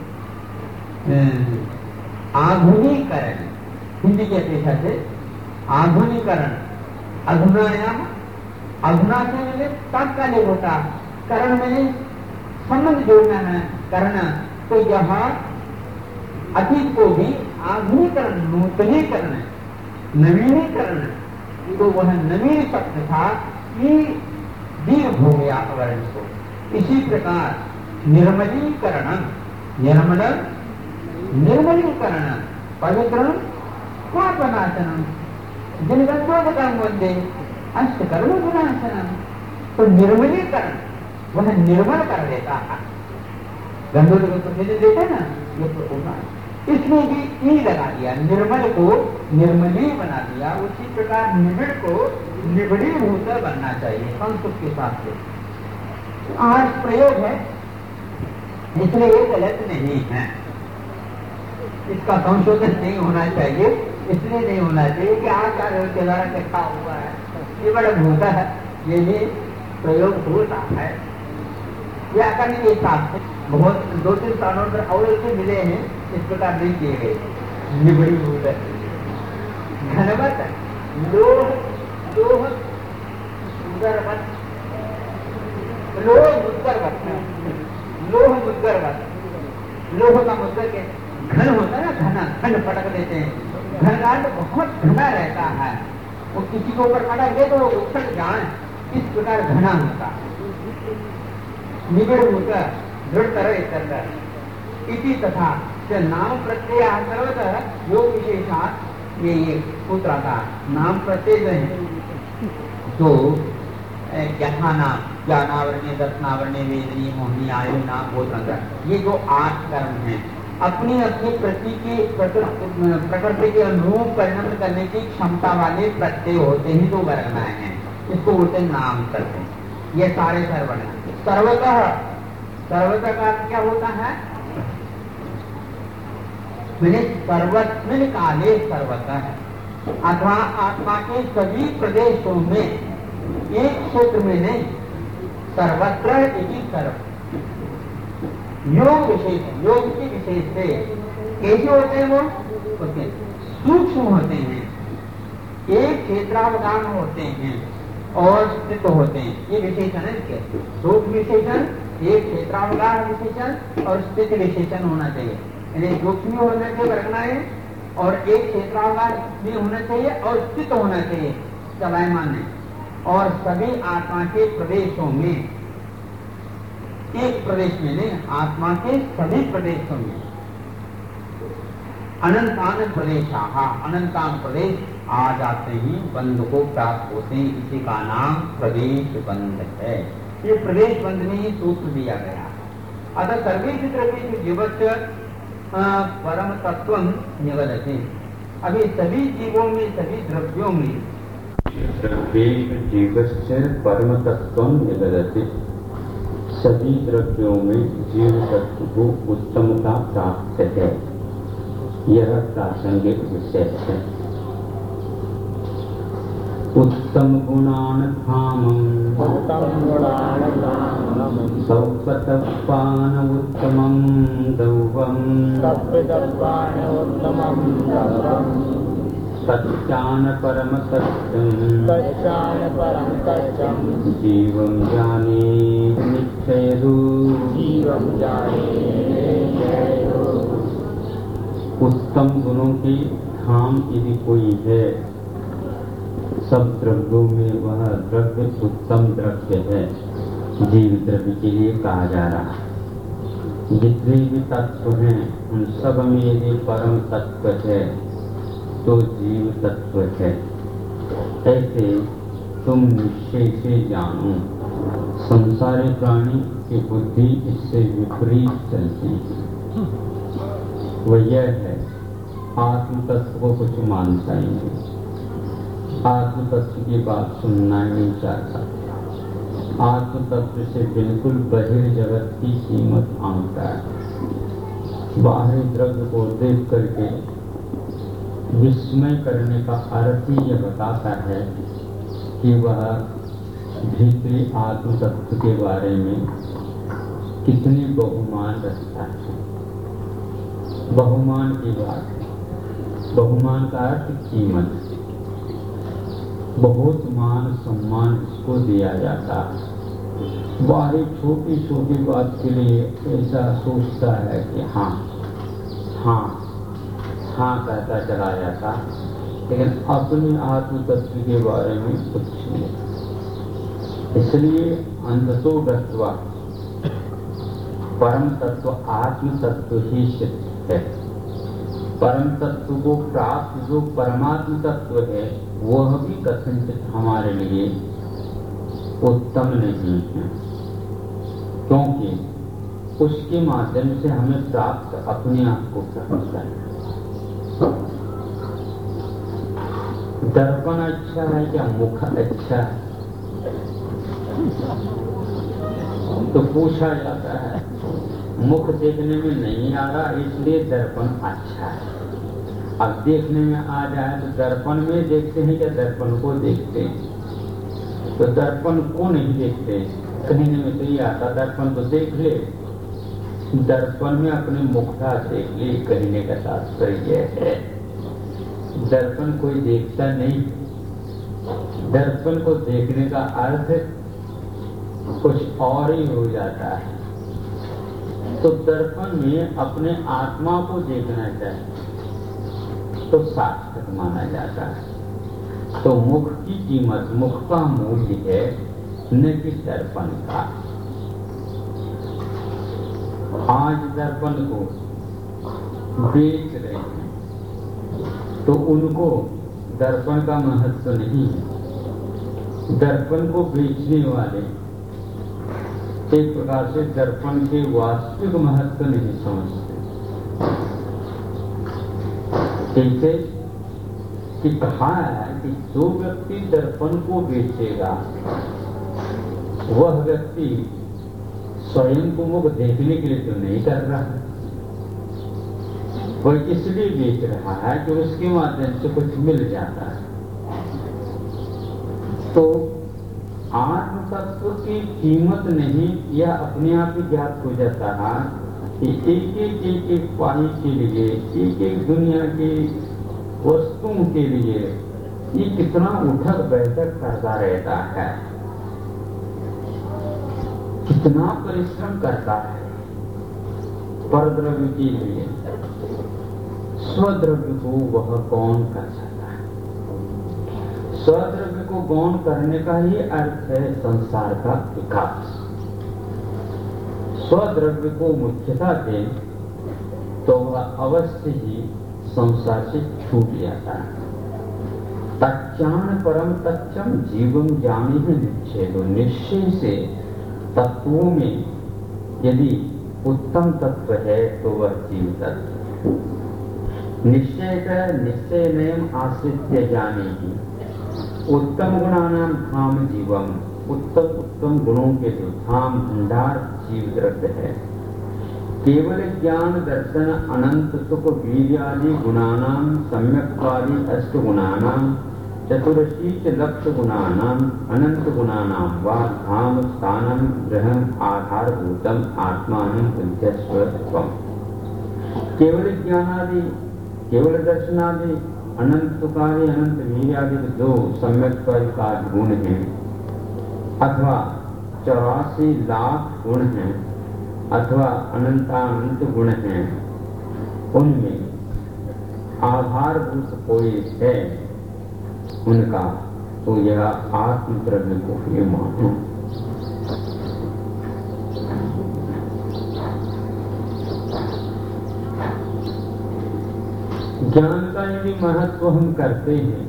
आधुनिकरण, हिंदी की अपेक्षा से आधुनिकरण, अधुनायाम, अधुना से मिले तात्कालिक होता, करण में संबंध जोड़ना है, करना। तो यहाँ अतीत को भी आधुनिकरण, नूतनीकरण, नवीनीकरण, तो वह नवीन शब्द था कि दीर्घ हो गया वर्ण को। इसी प्रकार निर्मलीकरण, निर्मलीकरण, पवित्रम पापनाशनम, जिनगंधोदकम वंदे अष्टकर्म विनाशनम। तो निर्मलीकरण, वह निर्मल कर देता है। गंधोदक तो देता ना, ये तो होगा, इसमें भी ई लगा दिया, निर्मल को निर्मली बना दिया। उसी प्रकार निबिड़ को निबड़ीभूत बनना चाहिए संस्कृत के साथ से। आज प्रयोग है, इसलिए ये गलत नहीं है, इसका संशोधन नहीं होना चाहिए। इसलिए नहीं होना चाहिए कि आचार्य के द्वारा लिखा हुआ है, ये बड़ा भूता है, ये भी प्रयोग होता है। व्याकरण के साथ बहुत 2-3 स्थानों पर और ऐसे मिले हैं, इस प्रकार नहीं किए गए। निबड़ी भूत, घनवत, लोह, लोह सुंदरवत, लोह मुद्गरवत, लोह मुद्गरवत, लोह का मुद्गर के घन होता है ना, घना, घन पटक देते हैं। घनकांड बहुत घना रहता है, वो किसी को ऊपर पटक दे तो वो उछल जाए, इस प्रकार घना होता है। निबिड़ होता, दृढ़ तरह इति तथा नाम प्रत्यय सर्वतः योग विशेषात ये सूत्र था। नाम प्रत्यय है तो ज्ञानावरण्य, दर्शनावरण्य, वेदनी, मोहिनी, आयु, नाम, गोत्र, ये जो 8 कर्म हैं, अपनी अपनी प्रकृति के अनुरूप परिणत करने की क्षमता वाले प्रत्यय होते ही तो वर्गनाएं हैं, इसको बोलते नाम करते। ये सारे सर्वर्ण सर्वतः, सर्वतः का क्या होता है, मैंने सर्वस्मिन काले सर्वतः, अथवा आत्मा के सभी प्रदेशों में, एक क्षेत्र में नहीं, सर्वत्र इति सर्व। योग विशेष, योग की विशेष से कैसे होते हैं वो? होते सूक्ष्म होते हैं, एक क्षेत्रावधान होते हैं और स्थित होते हैं। ये विशेषण है इसके, सूक्ष्म विशेषण, एक क्षेत्रावधान विशेषण और स्थित विशेषण होना चाहिए। यानी सूक्ष्म होना चाहिए वर्गनाएं, और एक क्षेत्रावधान भी होना चाहिए और स्थित होना चाहिए चलायमान में। और सभी आत्मा के प्रदेशों में, एक प्रदेश में नहीं, आत्मा के सभी प्रदेशों में, अनंतान प्रदेशाहा, अनंतान प्रदेश आ जाते ही बंध को प्राप्त होते हैं। इसी का नाम प्रदेश बंध है। ये प्रदेश बंध में ही सूत्र दिया गया। अतः सर्वेषु द्रव्येषु जीवस्य परम तत्व निगदते। अभी सभी जीवों में, सभी द्रव्यों में द्रव्येषु जीवस्य परम तत्व निगदते, सभी द्रव्यों में जीव तत्व को उत्तमता प्राप्त है। यह प्रासंगिक विषय है। उत्तम गुणान धामं सौपतपान उत्तमं दौवं सत्यान परम सत्यं जीवं जाने निश्चयु। उत्तम गुणों की धाम यदि कोई है, सब द्रव्यों में वह द्रव्य उत्तम द्रव्य है, जीव द्रव्य के लिए कहा जा रहा है। जितने भी तत्व हैं उन सब में यदि परम तत्व है तो जीव तत्व है। ऐसे तुम निश्चय से जानो। संसारी प्राणी की बुद्धि इससे विपरीत चलती है। वह यह है, आत्म तत्व को कुछ मानता ही नहीं, आत्म तत्व की बात सुनना ही नहीं चाहता, आत्म तत्व से बिल्कुल बहिर्जगत की कीमत आंकता है। बाहरी द्रव्य को देख करके विस्मय करने का अर्थ ही यह बताता है कि वह भीतरी आत्म तत्व के बारे में कितनी बहुमान रखता है। बहुमान की बात, बहुमान का अर्थ कीमत, बहुत मान सम्मान इसको दिया जाता है। बाहरी छोटी छोटी बात के लिए ऐसा सोचता है कि हाँ हाँ हाँ कहता चला जाता, लेकिन अपने आत्म तत्व के बारे में कुछ नहीं। इसलिए अंधतो गत्वा परम तत्व आत्म तत्व ही सिद्ध है। परम तत्व को प्राप्त जो परमात्म तत्व है वह भी कथनचित हमारे लिए उत्तम नहीं है, क्योंकि उसके माध्यम से हमें प्राप्त अपने आप को करना है। दर्पण अच्छा है क्या मुख अच्छा है? तो पूछा जाता है, मुख देखने में नहीं आ रहा इसलिए दर्पण अच्छा है। अब देखने में आ जाए तो दर्पण में देखते हैं क्या दर्पण को देखते हैं? तो दर्पण को नहीं देखते, कहने में तो ये आता दर्पण तो देख ले, दर्पण में अपने मुखड़ा देख ले, कहने का तात्पर्य है दर्पण कोई देखता नहीं। दर्पण को देखने का अर्थ कुछ और ही हो जाता है। तो दर्पण में अपने आत्मा को देखना चाहिए तो सार्थक माना जाता है। तो मुख की कीमत, मुख का मूल्य है न कि दर्पण का। आज दर्पण को बेच रहे हैं तो उनको दर्पण का महत्व नहीं है। दर्पण को बेचने वाले एक प्रकार से दर्पण के वास्तविक महत्व नहीं समझते। जैसे कि कहा है कि जो व्यक्ति दर्पण को बेचेगा वह व्यक्ति स्वयं को मुख देखने के लिए तो नहीं कर रहा है, वह इसलिए बेच रहा है कि उसके माध्यम से कुछ मिल जाता है। तो आत्म तत्व की कीमत नहीं, यह अपने आप ही ज्ञात हो जाता है कि एक पाई के लिए, एक दुनिया की वस्तुओं के लिए ये कितना उठक बैठक करता रहता है, कितना परिश्रम करता है परद्रव्य के लिए। स्वद्रव्य को वह कौन कर सकता है? स्वद्रव्य को गौण करने का ही अर्थ है संसार का विकास। स्वद्रव्य को मुख्यता दे तो वह अवश्य ही संसार से छूट जाता है। तच्चान परम तच्चम जीवम जानी है निश्चय। निश्चय से तत्वों में यदि उत्तम तत्व है तो वह जीव तत्व। निश्चय नयम आश्रित्य जाने की उत्तम गुणानाम धाम जीवम। उत्तम गुणों के जो धाम भंडार जीव द्रव्य है। केवल ज्ञान दर्शन अनंत सुख वीर्यादि गुणानाम सम्यक्त्वादि अष्ट गुणानाम चतुरशीच लक्ष्य गुणानाम अनंत गुणानाम वा धाम स्थानम ग्रहम आधारभूतम आत्मानं विद्यस्वत्वम्। केवल ज्ञानादि, केवल दर्शनादि, अनंत सुखादि, अनंत वीर्यादि जो सम्यक्त्वादि का गुण है अथवा 84 लाख गुण हैं अथवा अनंतानंत गुण हैं, उनमें आधारभूत कोई है उनका, तो यह आत्म द्रव्य को ही मानो। ज्ञान का यदि महत्व हम करते हैं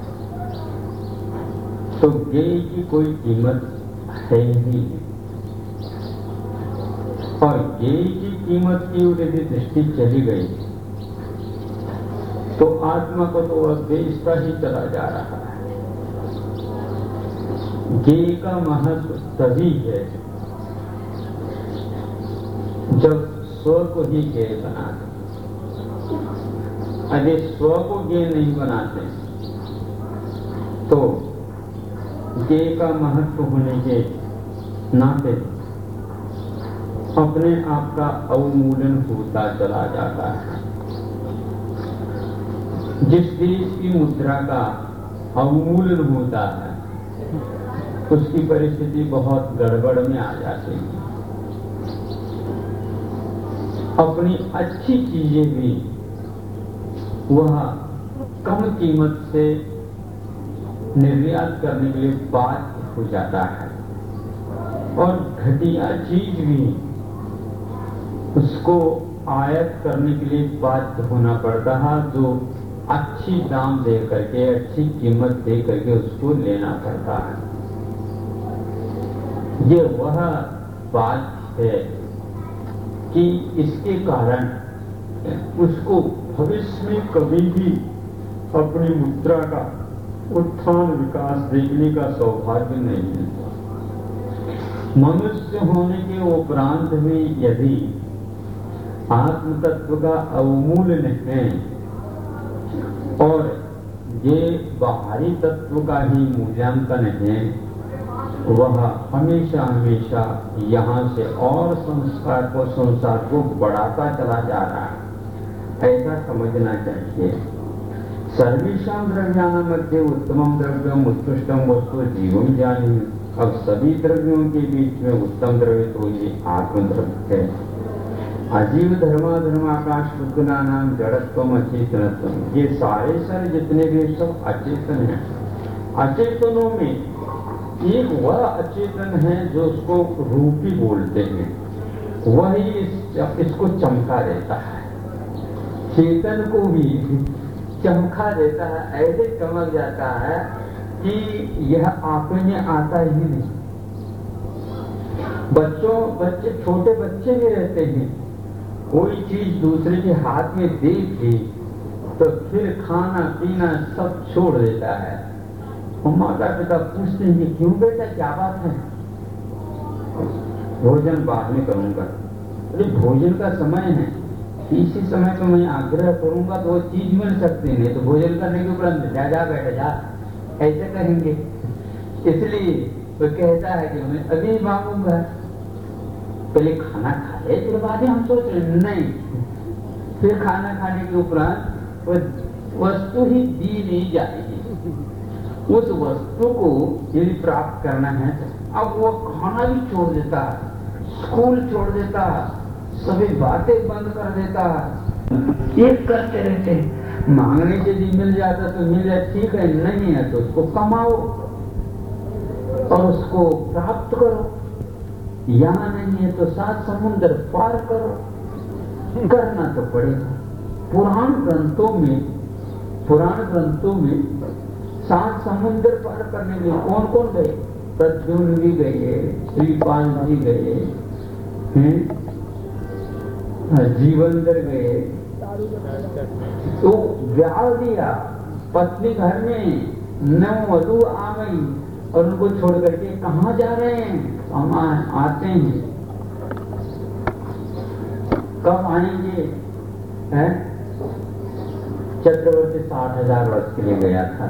तो ज्ञेय की कोई कीमत है ही, और ज्ञेय की कीमत की यदि दृष्टि चली गई तो आत्मा को तो वह बेचता ही चला जा रहा है। ज्ञेय का महत्व तभी है जब स्व को ही ज्ञेय बनाते। यदि स्व को ज्ञेय नहीं बनाते तो ज्ञेय का महत्व होने के नाते अपने आप का अवमूल्यन होता चला जाता है। जिस देश की मुद्रा का अवमूल्यन होता है उसकी परिस्थिति बहुत गड़बड़ में आ जाती है। अपनी अच्छी चीजें भी वह कम कीमत से निर्यात करने के लिए बाध्य हो जाता है और घटिया चीज भी उसको आयात करने के लिए बाध्य होना पड़ता है, जो अच्छी दाम दे करके, अच्छी कीमत दे करके उसको लेना पड़ता है। ये वह बात है कि इसके कारण उसको भविष्य में कभी भी अपनी मुद्रा का उत्थान विकास देखने का सौभाग्य नहीं मिलता। मनुष्य होने के उपरांत भी यदि आत्म तत्व का अवमूल्यन है और ये बाहरी तत्व का ही मूल्यांकन है, वह हमेशा हमेशा यहाँ से और संसार को बढ़ाता चला जा रहा है, ऐसा समझना चाहिए। सर्वेषां द्रव्याणां मध्ये उत्तमं द्रव्यम उत्कृष्टम वस्तु जीवम जानी। अब सभी द्रव्यों के बीच में उत्तम द्रव्य तो ये आत्मद्रव्य है। अजीव धर्माकाश बुद्धनानाम जड़त्वम अचेतनत्वम, ये सारे जितने भी सब अचेतन हैं। अचेतनों में एक वह अचेतन है जो उसको रूपी बोलते हैं, वही इसको चमका देता है, चेतन को भी चमका देता है, ऐसे चमक जाता है कि यह आंखों में आता ही नहीं। बच्चे छोटे बच्चे भी रहते हैं, कोई चीज दूसरे के हाथ में देख ली तो फिर खाना पीना सब छोड़ देता है। माता पिता पूछते हैं कि क्यों बेटा, क्या बात है? भोजन बाद में करूंगा। अरे भोजन का समय है, इसी समय पर मैं आग्रह करूंगा तो वो चीज मिल सकती नहीं, तो भोजन करने के उपरांत जा बेटा जा, ऐसे कहेंगे। इसलिए वो कहता है कि मैं अभी मांगूंगा, पहले खाना खा ले फिर बाद में हम सोच रहे नहीं। फिर खाना खाने के उपरांत वस्तु ही दी नहीं जाएगी। उस वस्तु को यदि प्राप्त करना है, अब वो खाना भी छोड़ देता है, स्कूल छोड़ देता है, सभी बातें बंद कर देता है, ये करते रहते हैं। मांगने के लिए मिल जाता तो मिल जाए, ठीक है, नहीं है तो उसको कमाओ और उसको प्राप्त करो। यहाँ नहीं है तो 7 समुद्र पार करो, करना तो पड़ेगा। पुराण ग्रंथों में 7 समुद्र पार करने में कौन कौन गए? प्रद्युम्न भी गए, श्रीपाल जी गए, जीवंदर गए, तो ब्याह दिया, पत्नी घर में नववधू आ गई और उनको छोड़ करके कहाँ जा रहे हैं? हम आते हैं, कब आएंगे? चक्रवर्ती 60,000 वर्ष के लिए गया था।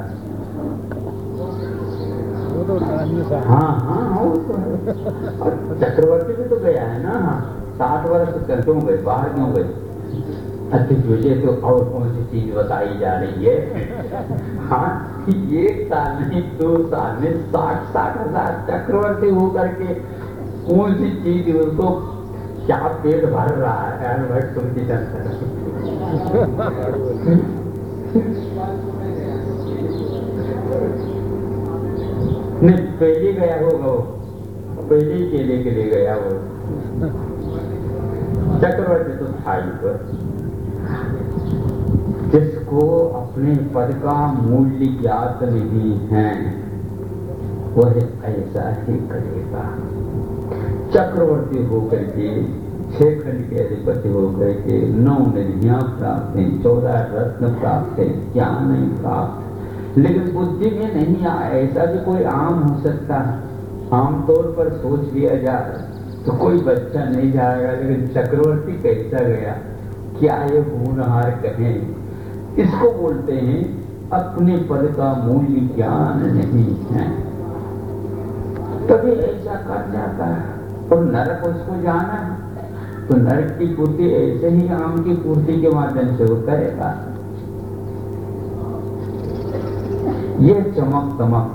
हाँ वो तो है। चक्रवर्ती भी तो गया है ना। 60 वर्ष क्यों गए, बाहर क्यों गए? अच्छी मुझे तो और कौन सी चीज बताई जा रही है? हाँ, 1 साल नहीं 2 साल में 60,000 चक्रवर्ती होकर के कौन सी चीज उसको क्या पेट भर रहा है? तुमकी जनता नहीं, पहले गया होगा वो, पहले केले के लिए गया वो। चक्रवर्ती तो था ही पर, जिसको अपने पद का मूल्य ज्ञात नहीं है वह ऐसा ही करेगा। चक्रवर्ती होकर के 6 खंड के अधिपति होकर के 9 निधियां प्राप्त हैं, 14 रत्न प्राप्त है, क्या नहीं प्राप्त, लेकिन बुद्धि में नहीं आया। ऐसा भी कोई आम हो सकता है, आमतौर पर सोच लिया जाए तो कोई बच्चा नहीं जाएगा, लेकिन चक्रवर्ती कैसा गया? क्या ये होनहार कहें? इसको बोलते हैं अपने पद का मूल्य ज्ञान नहीं है, तभी ऐसा कर जाता है। और नरक उसको जाना है तो नरक की पूर्ति ऐसे ही आम की पूर्ति के माध्यम से वो करेगा। यह चमक दमक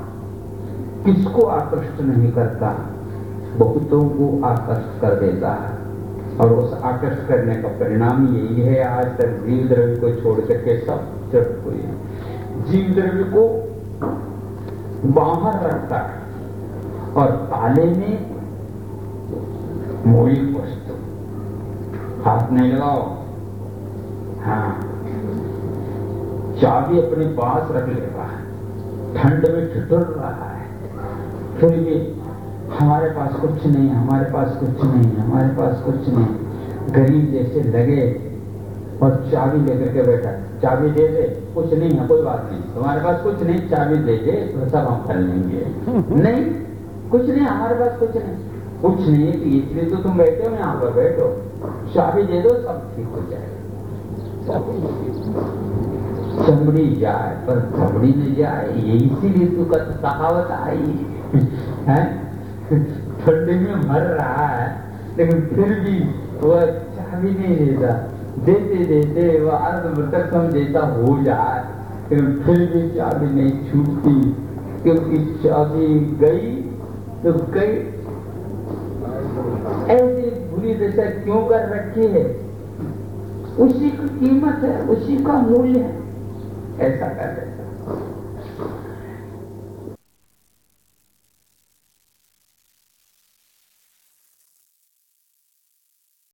किसको आकृष्ट नहीं करता, बहुतों को आकर्षित कर देता है। और उस आकृष्ट करने का परिणाम यही है आज तक जीव द्रव्य को छोड़ करके सब तरफ को जीव द्रव्य को बाहर रखता है और ताले में मौलिक वस्तु। हाथ नहीं लगाओ, हाँ, चाबी अपने पास रख लेगा, ठंड में ठिठुर रहा है, फिर भी हमारे पास कुछ नहीं, हमारे पास कुछ नहीं, हमारे पास कुछ नहीं, गरीब जैसे लगे और चाबी लेकर के बैठा, चाबी दे दे, कुछ नहीं है, कोई बात नहीं, तुम्हारे पास कुछ नहीं, चाबी दे दे तो सब हम कर लेंगे। नहीं, कुछ नहीं, हमारे पास कुछ नहीं, कुछ नहीं है, इसलिए तो तुम बैठे हो यहाँ पर, बैठो, चाबी दे दो, सब ठीक हो जाएगा। चमड़ी जाए पर चमड़ी न जाए, ये इसीलिए तो कहावत आई है। ठंडी में मर रहा है लेकिन फिर भी वह चाबी नहीं देता, देते देते वह अर्धमृतक समझेता हो जाए, लेकिन फिर भी चाबी नहीं छूटती, क्योंकि चाबी गई तो गई। ऐसी बुरी दशा क्यों कर रखी है? उसी की कीमत है, उसी का मूल्य है, ऐसा कर देता।